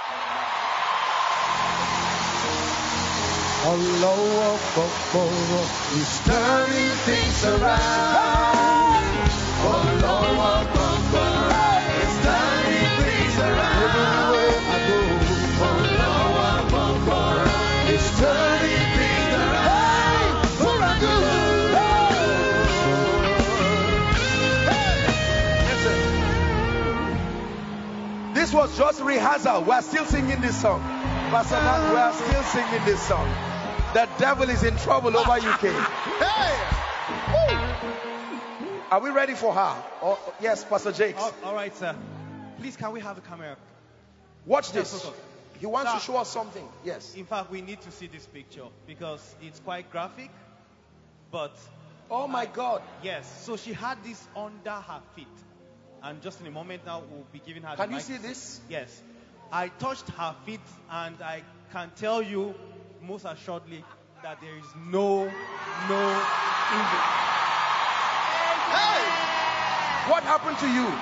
Allah Akbar is turning things around. Allah Akbar is turning things around. Everywhere I go, Allah Akbar is turning things around. For a good. Listen. This was just rehearsal. We're still singing this song. Pastor Nat, we are still singing this song. The devil is in trouble over UK. Hey! Are we ready for her? Yes, Pastor Jakes. All right, sir. Please, can we have the camera? Watch this. Yes, He wants Sir. to show us something. Yes. In fact, we need to see this picture because it's quite graphic. But Oh my God. yes, so she had this under her feet, and just in a moment now we'll be giving her. Can the you mic. see this? Yes, I touched her feet, and I can tell you most assuredly that there is no injury. Hey! What happened to you?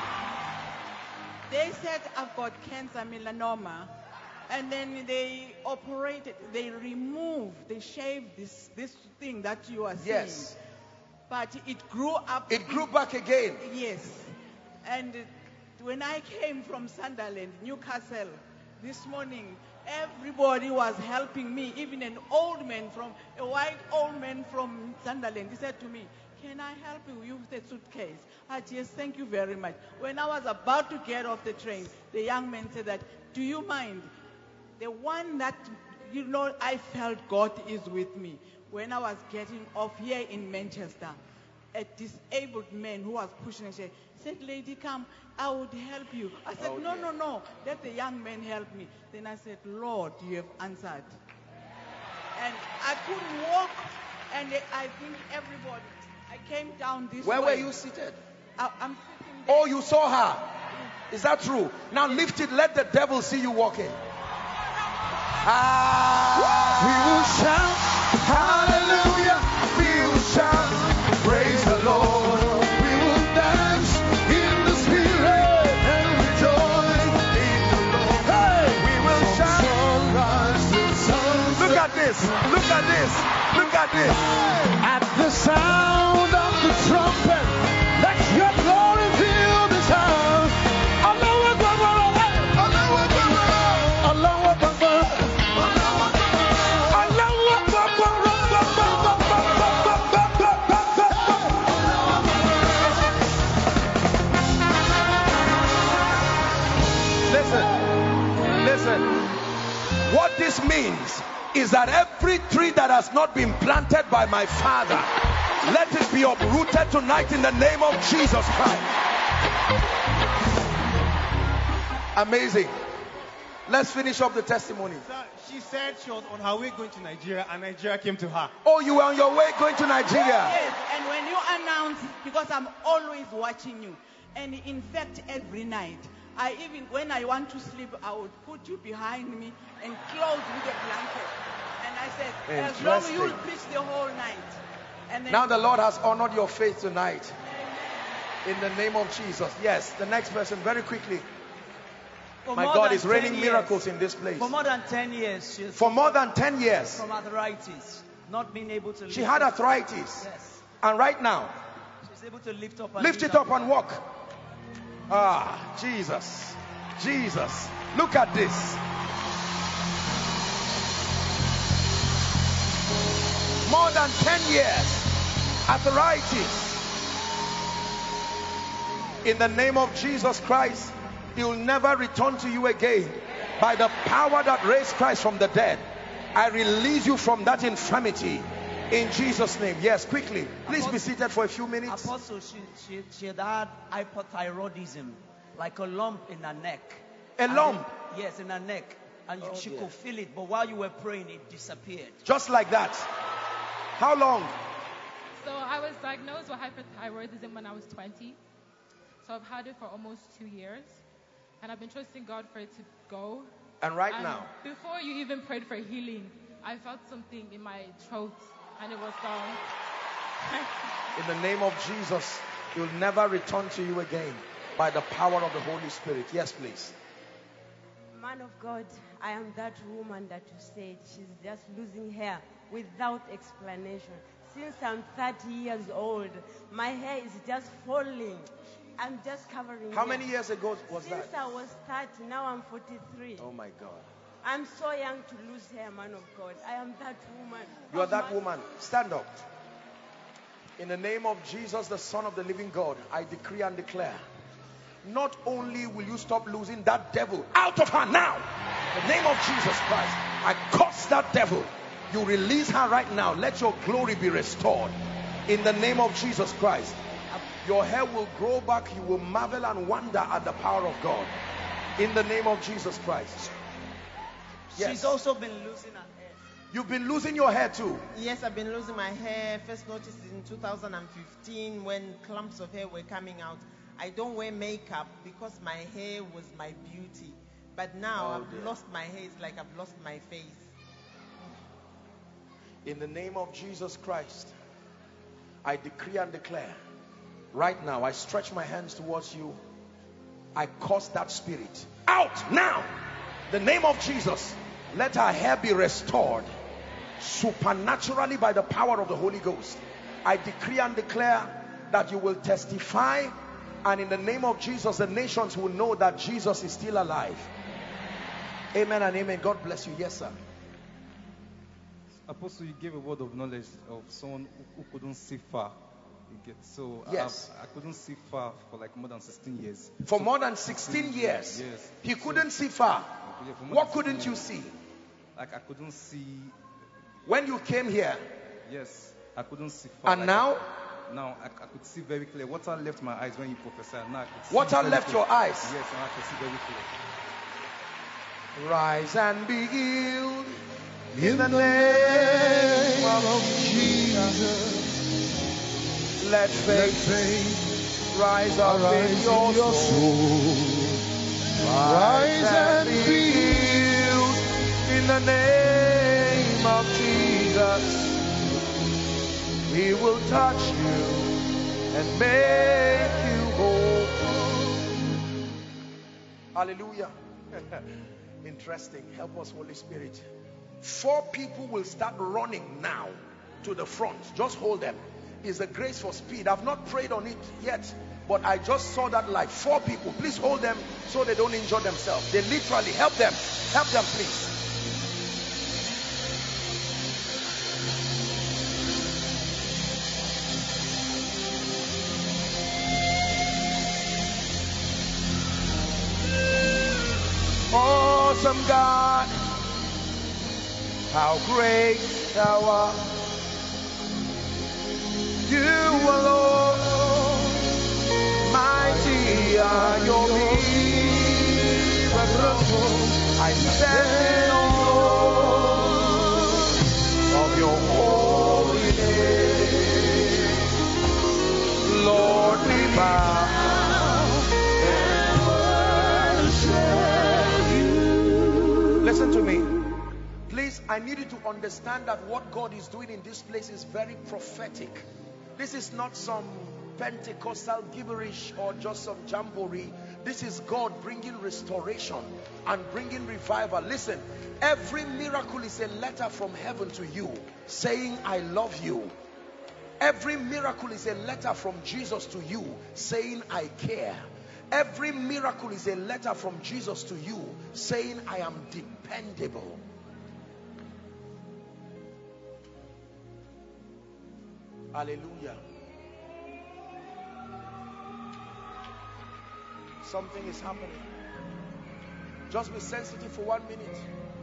They said I've got cancer, melanoma, and then they operated, they removed, they shaved this thing that you are seeing. Yes. But it grew up. It grew back again. Yes. And when I came from Sunderland, Newcastle, this morning, everybody was helping me, even a white old man from Sunderland. He said to me, "Can I help you with the suitcase?" I said, "Yes, thank you very much." When I was about to get off the train, the young man said that, "Do you mind? The one that, I felt God is with me." When I was getting off here in Manchester, a disabled man who was pushing a chair said, "Lady, come, I would help you." I said, no, let the young man help me. Then I said, "Lord, you have answered." And I couldn't walk, and I think everybody, I came down this way. Where were you seated? I'm sitting there. Oh, you saw her. Is that true? Now lift it. Let the devil see you walking. We will shout, hallelujah. We will shout, praise the Lord. We will dance in the spirit and rejoice in the Lord. Hey! We will shout, sunrise to sunset. Look at this. Look at this. Look at this. At the sound of the trumpet, let your glory fill this house. Allahu Akbar, Allahu Akbar, Allahu Akbar, Allahu Akbar. this means is that every tree that has not been planted by my Father, let it be uprooted tonight in the name of Jesus Christ. Amazing. Let's finish up the testimony. Sir, she said she was on her way going to Nigeria and Nigeria came to her. Oh, you were on your way going to Nigeria? Yes, and when you announce, because I'm always watching you, and in fact every night, when I want to sleep, I would put you behind me and close with a blanket. And I said, as long as you'll preach the whole night. And then now the Lord has honored your faith tonight. In the name of Jesus. Yes, the next person, very quickly. My God is raining miracles in this place. For more than 10 years. For more than 10 years. From arthritis. Not being able to lift. She had arthritis. Yes. And right now, she's able to lift up. Lift it up and walk. Ah, Jesus. Jesus. Look at this. More than 10 years. Arthritis. In the name of Jesus Christ, he will never return to you again. By the power that raised Christ from the dead, I release you from that infirmity in Jesus' name. Yes, quickly. Please be seated for a few minutes. Apostle, she had hypothyroidism, like a lump in her neck. A lump? Yes, in her neck. And she could feel it, but while you were praying, it disappeared. Just like that. How long? So I was diagnosed with hypothyroidism when I was 20. So I've had it for almost 2 years. And I've been trusting God for it to go. And right now? Before you even prayed for healing, I felt something in my throat and it was gone. In the name of Jesus, it will never return to you again by the power of the Holy Spirit. Yes, please. Man of God, I am that woman that you said she's just losing hair without explanation. Since I'm 30 years old, my hair is just falling. I'm just covering. How many years ago was that? Since I was 30, now I'm 43. Oh my God. I'm so young to lose hair, man of God. I am that woman. You are that woman. Stand up. In the name of Jesus, the Son of the living God, I decree and declare, not only will you stop losing that devil out of her now, in the name of Jesus Christ, I curse that devil. You release her right now. Let your glory be restored. In the name of Jesus Christ. Your hair will grow back. You will marvel and wonder at the power of God. In the name of Jesus Christ. Yes. She's also been losing her hair. You've been losing your hair too? Yes, I've been losing my hair. First noticed in 2015 when clumps of hair were coming out. I don't wear makeup because my hair was my beauty. But now I've lost my hair. It's like I've lost my face. In the name of Jesus Christ, I decree and declare, right now, I stretch my hands towards you. I curse that spirit out now. The name of Jesus, let her hair be restored supernaturally by the power of the Holy Ghost. I decree and declare that you will testify, and in the name of Jesus, the nations will know that Jesus is still alive. Amen and amen. God bless you. Yes, sir. Apostle, you gave a word of knowledge of someone who couldn't see far. So yes. I couldn't see far for like more than 16 years. For more than 16 years? Yes. He couldn't see far. What couldn't you see? Like I couldn't see. When you came here? Yes, I couldn't see far. And now? Now I could see very clear. Water left my eyes when you prophesied. Now I could see. Water left your eyes? Yes, and I could see very clear. Rise and be healed in the name of Jesus. Let faith rise up in your soul. Rise and be healed in the name of Jesus. He will touch you and make you whole. Hallelujah. Interesting. Help us, Holy Spirit. 4 people will start running now to the front. Just hold them. Is the grace for speed. I've not prayed on it yet, but I just saw that light. 4 people. Please hold them so they don't injure themselves. They literally help them. Help them, please. Awesome God, How great thou art. You alone, mighty are your miracles. I stand in awe of your holy name. Lord, we bow and worship you. Listen to me. Please, I need you to understand that what God is doing in this place is very prophetic. This is not some Pentecostal gibberish or just some jamboree. This is God bringing restoration and bringing revival. Listen, every miracle is a letter from heaven to you saying, I love you. Every miracle is a letter from Jesus to you saying, I care. Every miracle is a letter from Jesus to you saying, I am dependable. Hallelujah. Something is happening. Just be sensitive for 1 minute.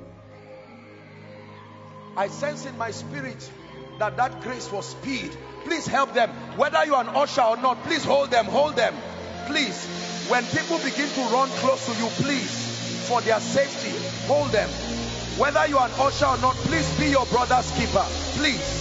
I sense in my spirit that that grace for speed. Please help them. Whether you're an usher or not, please hold them. Hold them. Please. When people begin to run close to you, please, for their safety, hold them. Whether you're an usher or not, please be your brother's keeper. Please.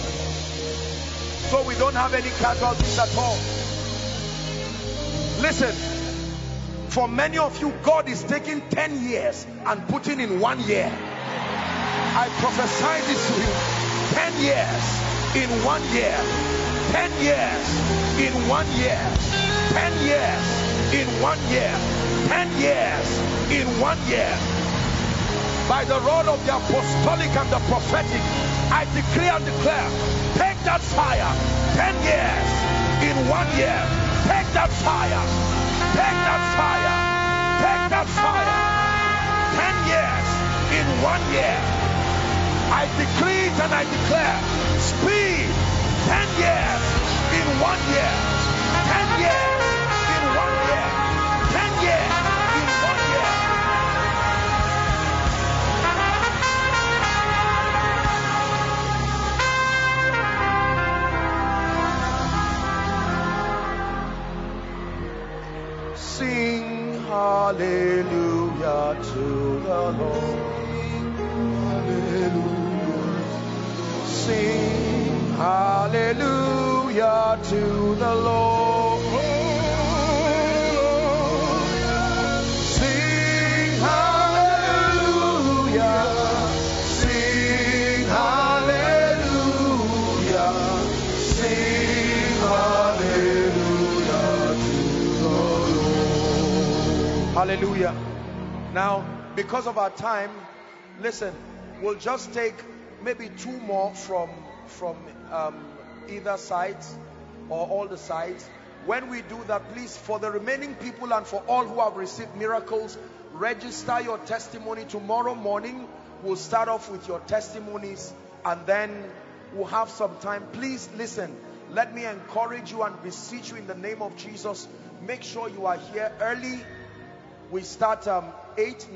So we don't have any casualties at all. Listen, for many of you, God is taking 10 years and putting in 1 year. I prophesy this to you. 10 years in 1 year. 10 years in 1 year. 10 years in 1 year. 10 years in 1 year. By the rod of the apostolic and the prophetic, I decree and declare, take that fire. 10 years in 1 year. Take that fire. Take that fire. Take that fire. 10 years in 1 year. I decree it and I declare speed. 10 years in 1 year. 10 years in 1 year. 10 years in 1 year. Sing hallelujah to the Lord. Sing hallelujah to the Lord. Sing hallelujah. Sing hallelujah. Sing hallelujah to the Lord. Hallelujah. Now, because of our time, listen, we'll just take maybe 2 more from either side or all the sides. When we do that, please, for the remaining people and for all who have received miracles, register your testimony. Tomorrow morning we'll start off with your testimonies and then we'll have some time. Please listen, let me encourage you and beseech you in the name of Jesus, make sure you are here early. We start 8,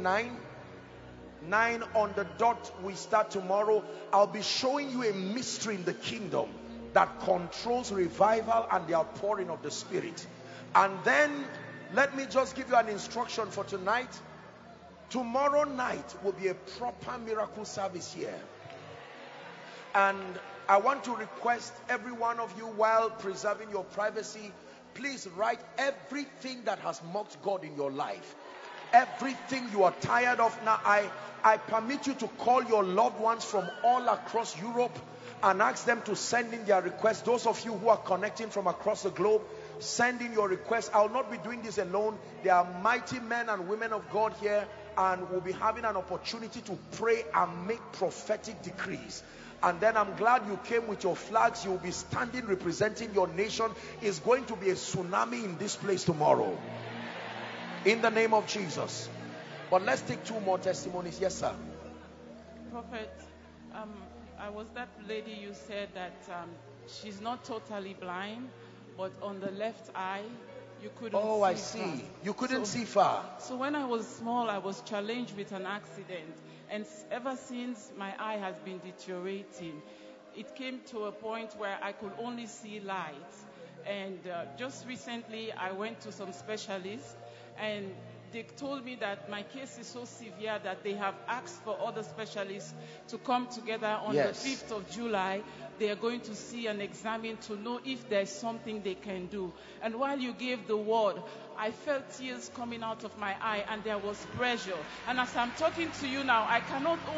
9 on the dot. We start tomorrow. I'll be showing you a mystery in the kingdom that controls revival and the outpouring of the Spirit. And then let me just give you an instruction for tonight. Tomorrow night will be a proper miracle service here, and I want to request every one of you, while preserving your privacy, please write everything that has mocked God in your life, everything you are tired of. Now I permit you to call your loved ones from all across Europe and ask them to send in their requests. Those of you who are connecting from across the globe, send in your requests. I'll not be doing this alone. There are mighty men and women of God here, and we'll be having an opportunity to pray and make prophetic decrees. And then I'm glad you came with your flags. You'll be standing representing your nation. It's going to be a tsunami in this place tomorrow, in the name of Jesus. But let's take 2 more testimonies. Yes, sir. Prophet, I was that lady you said that she's not totally blind, but on the left eye you couldn't see. Oh, I see. You couldn't see far. So when I was small, I was challenged with an accident, And ever since, my eye has been deteriorating. It came to a point where I could only see light. And just recently, I went to some specialists, and they told me that my case is so severe that they have asked for other specialists to come together on the 5th of July. They are going to see and examine to know if there's something they can do. And while you gave the word, I felt tears coming out of my eye, and there was pressure. And as I'm talking to you now, I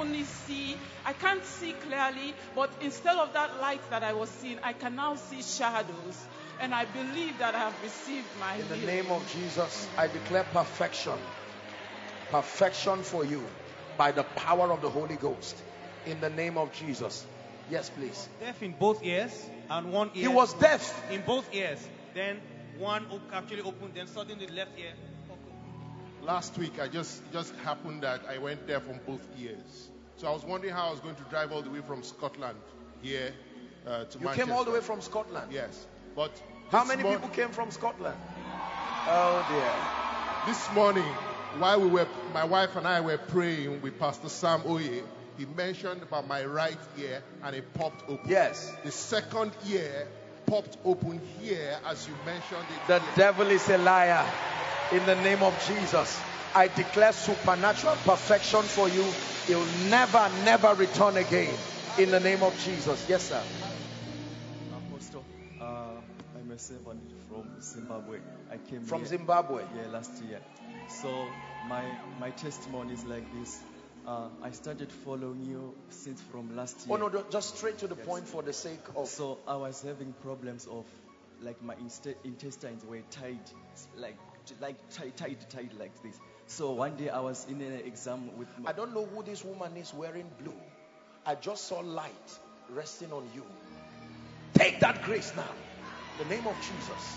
can't see clearly, but instead of that light that I was seeing, I can now see shadows. And I believe that I have received my In the healing. name of Jesus, I declare perfection. Perfection for you by the power of the Holy Ghost. In the name of Jesus. Yes, please. Deaf in both ears and one ear. He was deaf in both ears. Then one actually opened, then suddenly the left ear. Last week, it just happened that I went deaf on both ears. So I was wondering how I was going to drive all the way from Scotland here to Manchester. You came all the way from Scotland? Yes. But how many people came from Scotland? Oh dear. This morning, while my wife and I were praying with Pastor Sam Oye, he mentioned about my right ear and it popped open. Yes. The second ear popped open here as you mentioned it. The devil is a liar. In the name of Jesus, I declare supernatural perfection for you. You'll never return again. In the name of Jesus. Yes, sir. Apostle, I'm a servant from Zimbabwe. I came from here, Zimbabwe? Yeah, last year. So my testimony is like this. I started following you since from last year. Oh no, just straight to the point for the sake of... So I was having problems of, like my intestines were tied, like tied like this. So one day I was in an exam with I don't know who this woman is wearing blue. I just saw light resting on you. Take that grace now. In the name of Jesus.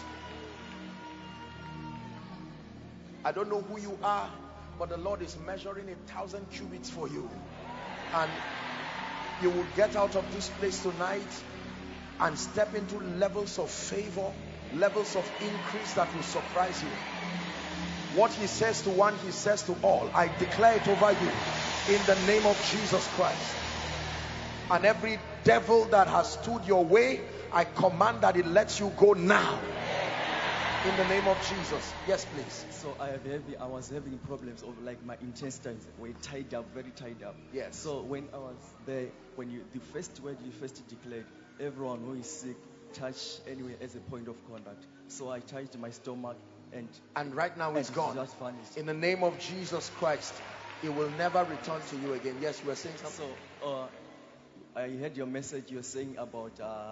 I don't know who you are, but the Lord is measuring 1,000 cubits for you. And you will get out of this place tonight and step into levels of favor, levels of increase that will surprise you. What he says to one, he says to all. I declare it over you in the name of Jesus Christ. And every devil that has stood your way, I command that it lets you go now. In the name of Jesus. Yes, please. So I was having problems of like my intestines were tied up, very tied up. Yes. So when I was there, the first word you first declared, everyone who is sick, touch anyway as a point of contact. So I touched my stomach and right now it's gone. Just vanished. In the name of Jesus Christ, it will never return to you again. Yes, you were saying something. So I heard your message. You're saying about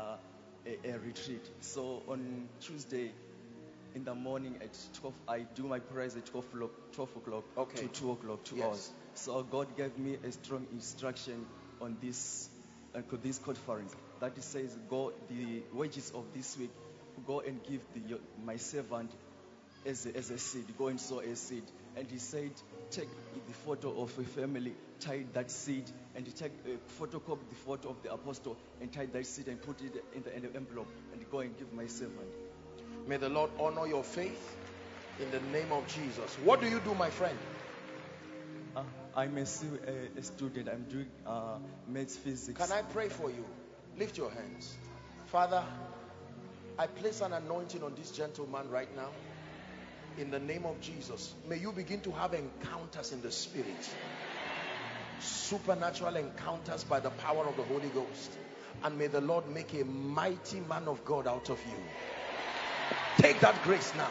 a retreat. So on Tuesday in the morning at 12, I do my prayers at 12 o'clock to 2 o'clock, 2 hours. So God gave me a strong instruction on this conference that it says, go the wages of this week, go and give my servant as a seed, go and sow a seed. And he said, take the photo of a family, tie that seed, and take photocopy the photo of the apostle and tie that seed and put it in the envelope and go and give my servant. May the Lord honor your faith in the name of Jesus. What do you do, my friend? I'm a student. I'm doing maths, physics. Can I pray for you? Lift your hands. Father, I place an anointing on this gentleman right now. In the name of Jesus, may you begin to have encounters in the spirit, supernatural encounters by the power of the Holy Ghost, and may the Lord make a mighty man of God out of you. Take that grace now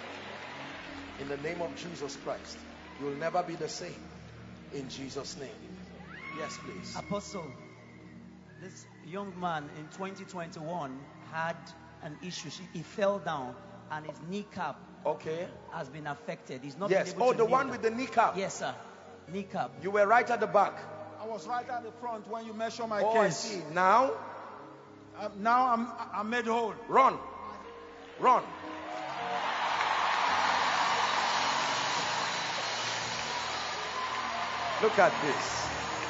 in the name of Jesus Christ. You will never be the same in Jesus' name. Yes, please. Apostle, this young man in 2021 had an issue. He fell down and his kneecap has been affected. He's not yes. been able to the kneel one down. with the kneecap. Yes, sir. Kneecap. You were right at the back. I was right at the front when you measured my case. I see. Now? Now I'm made whole. Run. Run. Look at this.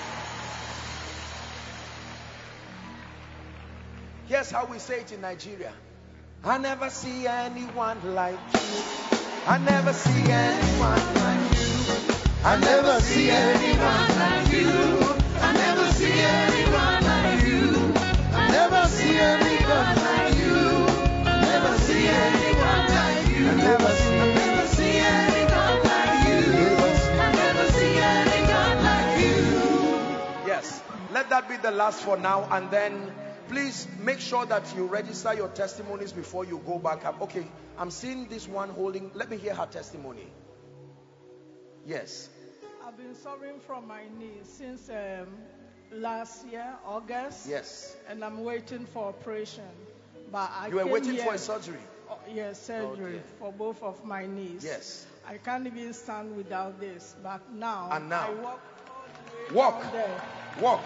Here's how we say it in Nigeria. I never see anyone like you. I never see anyone like you. I never see anyone like you. I never see anyone like you. I never see anyone like you. I never see anyone like you. I never see anyone like you. I never see anyone like you. Yes, let that be the last for now, and then please make sure that you register your testimonies before you go back up. Okay, I'm seeing this one holding. Let me hear her testimony. Yes. I've been suffering from my knees since last year, August. Yes. And I'm waiting for operation. But You were waiting for a surgery? Yes, surgery for both of my knees. Yes. I can't even stand without this. But now, And now? I walk all the way Walk. down there. Walk.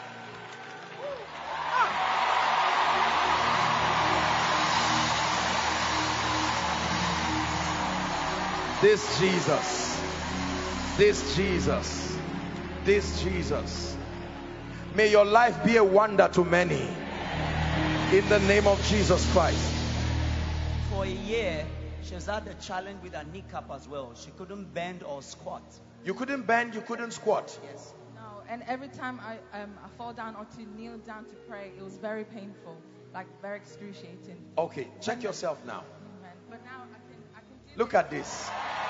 This Jesus, this Jesus, this Jesus. May your life be a wonder to many. In the name of Jesus Christ. For a year, she has had a challenge with her kneecap as well. She couldn't bend or squat. You couldn't bend, you couldn't squat. Yes. No, and every time I fall down or to kneel down to pray, it was very painful, like very excruciating. Okay, check yourself now. Amen. But now I can Look at this.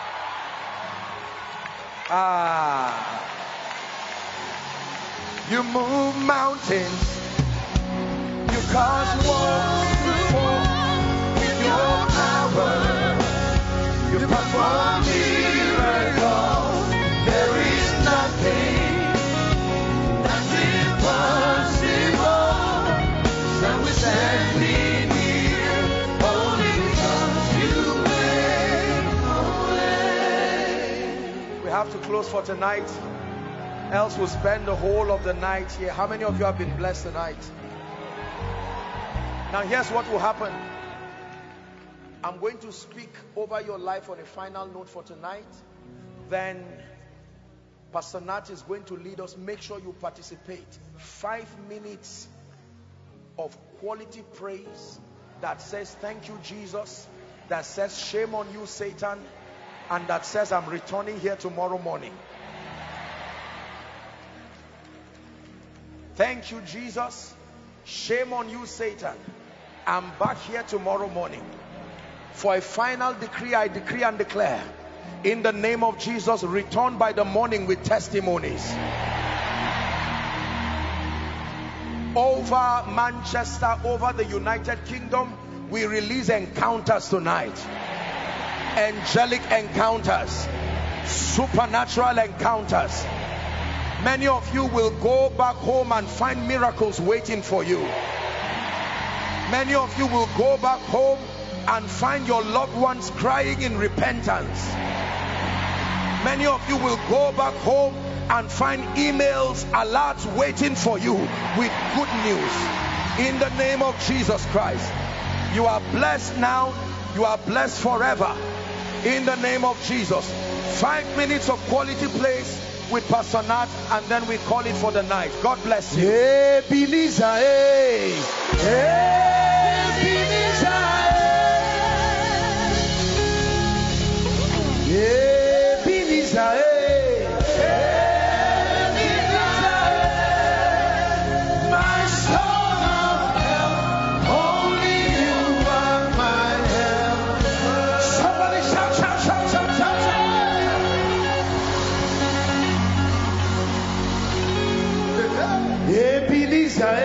You move mountains. You cause walls to fall with your power. You perform miracles. There is nothing that's impossible. So we stand in here only because you made a way. We have to close for tonight. Else we'll spend the whole of the night here. How many of you have been blessed tonight? Now here's what will happen. I'm going to speak over your life on a final note for tonight. Then Pastor Nat is going to lead us. Make sure you participate. 5 minutes of quality praise that says thank you Jesus, that says shame on you Satan, and that says I'm returning here tomorrow morning. Thank you Jesus, shame on you Satan, I'm back here tomorrow morning. For a final decree, I decree and declare in the name of Jesus, return by the morning with testimonies. Over Manchester, over the United Kingdom, we release encounters tonight. Angelic encounters, supernatural encounters. Many of you will go back home and find miracles waiting for you. Many of you will go back home and find your loved ones crying in repentance. Many of you will go back home and find emails, alerts waiting for you with good news. In the name of Jesus Christ. You are blessed now. You are blessed forever. In the name of Jesus. 5 minutes of quality place with Pastor Nat, and then we call it for the night. God bless you. Ebenezer, Ebenezer, Ebenezer, my son of help, only you are my help. Somebody shout, shout, shout, shout, shout, shout. Ebenezer,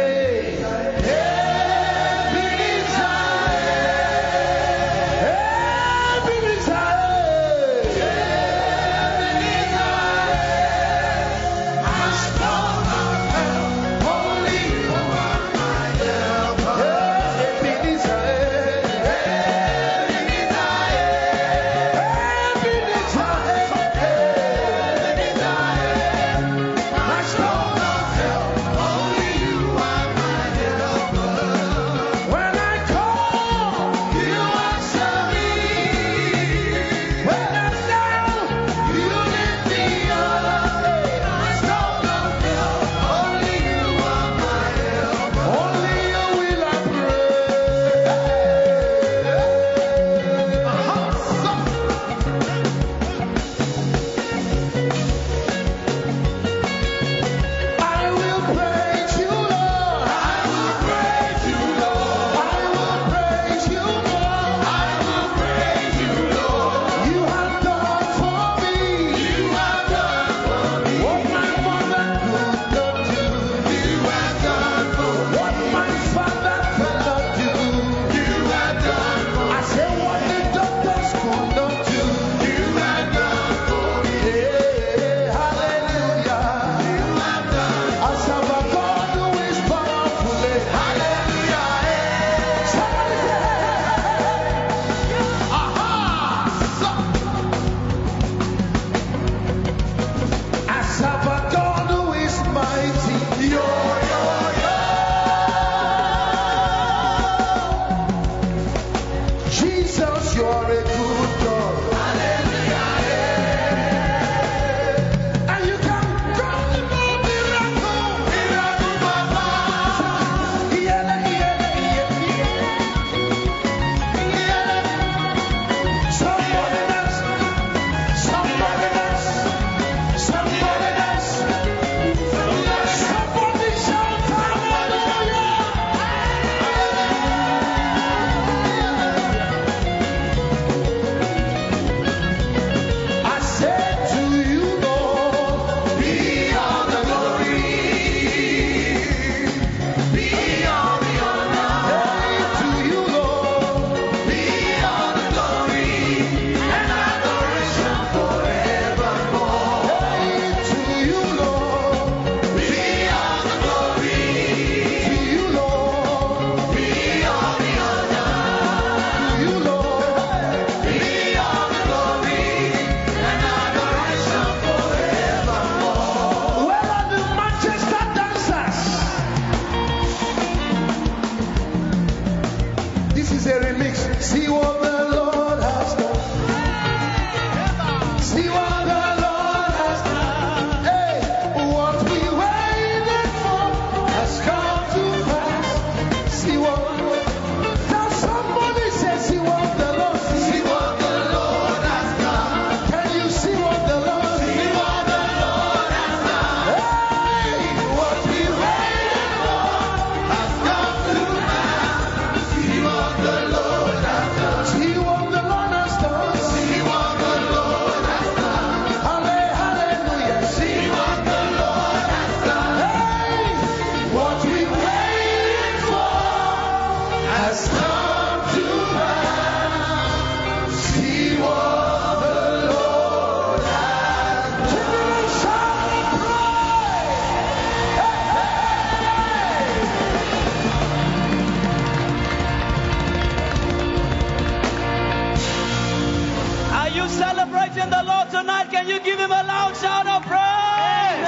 celebrating the Lord tonight? Can you give him a loud shout of praise?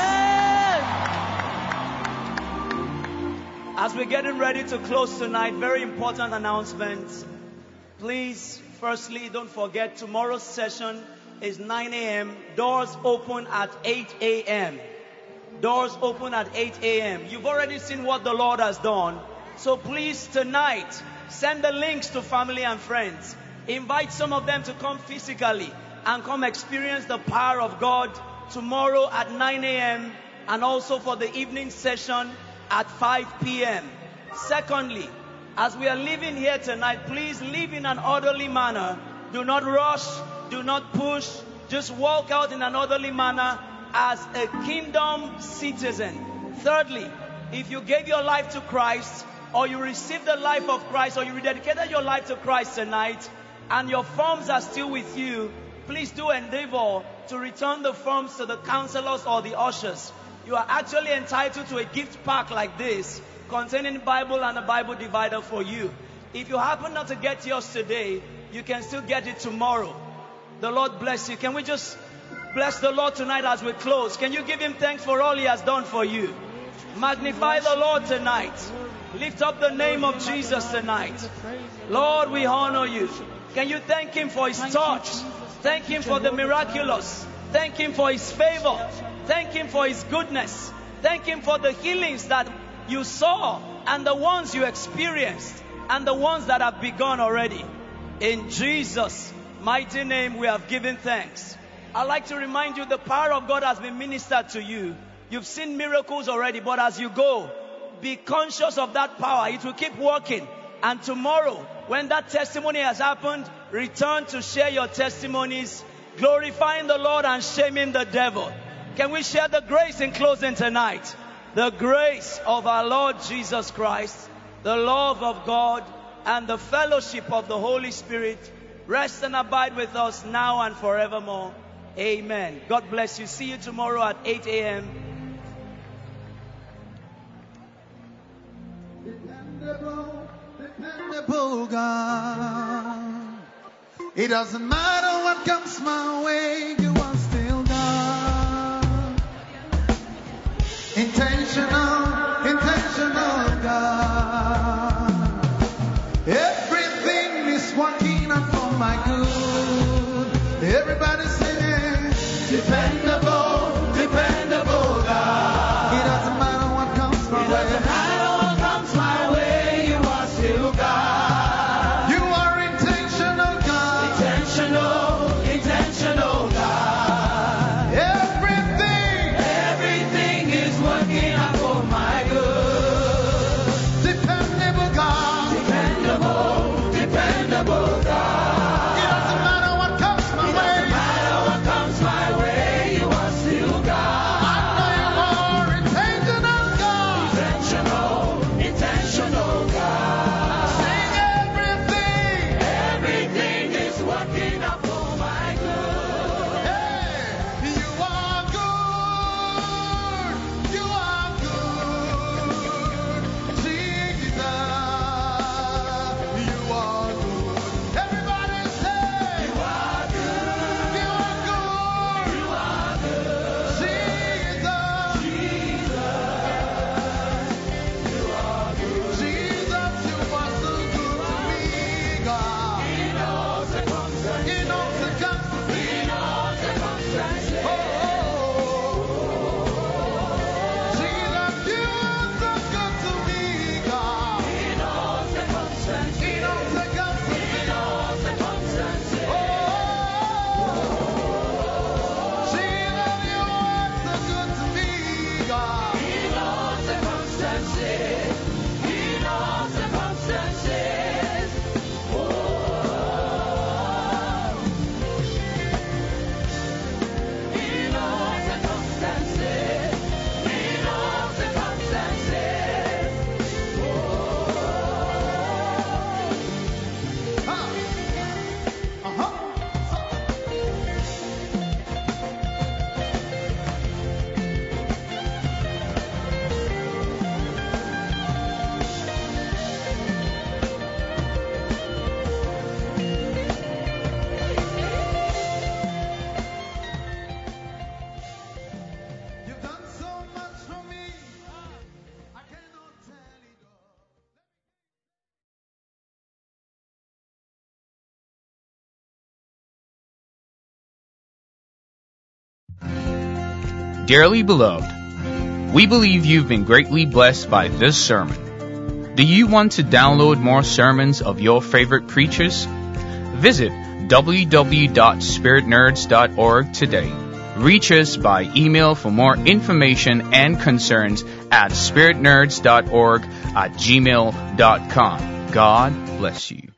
As we're getting ready to close tonight, very important announcement. Please, firstly, don't forget tomorrow's session is 9 a.m. Doors open at 8 a.m. Doors open at 8 a.m. You've already seen what the Lord has done. So please, tonight, send the links to family and friends. Invite some of them to come physically and come experience the power of God tomorrow at 9 a.m. and also for the evening session at 5 p.m. Secondly, as we are leaving here tonight, please leave in an orderly manner. Do not rush. Do not push. Just walk out in an orderly manner as a kingdom citizen. Thirdly, if you gave your life to Christ, or you received the life of Christ, or you rededicated your life to Christ tonight, and your forms are still with you, please do endeavor to return the forms to the counselors or the ushers. You are actually entitled to a gift pack like this, containing Bible and a Bible divider for you. If you happen not to get yours today, you can still get it tomorrow. The Lord bless you. Can we just bless the Lord tonight as we close? Can you give him thanks for all he has done for you? Magnify the Lord tonight. Lift up the name of Jesus tonight. Lord, we honor you. Can you thank him for his touch? Thank him for the miraculous. Thank him for his favor. Thank him for his goodness. Thank him for the healings that you saw and the ones you experienced and the ones that have begun already. In Jesus' mighty name we have given thanks. I'd like to remind you the power of God has been ministered to you. You've seen miracles already, but as you go, be conscious of that power. It will keep working. And tomorrow, when that testimony has happened, return to share your testimonies, glorifying the Lord and shaming the devil. Can we share the grace in closing tonight? The grace of our Lord Jesus Christ, the love of God, and the fellowship of the Holy Spirit rest and abide with us now and forevermore. Amen. God bless you. See you tomorrow at 8 a.m. Dependable God. It doesn't matter what comes my way, you are still God. Intentional God. Everything is working out for my good. Everybody sing, dependable God. It doesn't matter what comes my way. It doesn't matter what comes my way, you are still God. You are intentional God. Intentional God. Everything is working out for my good. Dependable God. Dependable God. It doesn't matter what comes my way. It doesn't matter what comes my way. You Dearly beloved, we believe you've been greatly blessed by this sermon. Do you want to download more sermons of your favorite preachers? Visit www.spiritnerds.org today. Reach us by email for more information and concerns at spiritnerds.org@gmail.com. God bless you.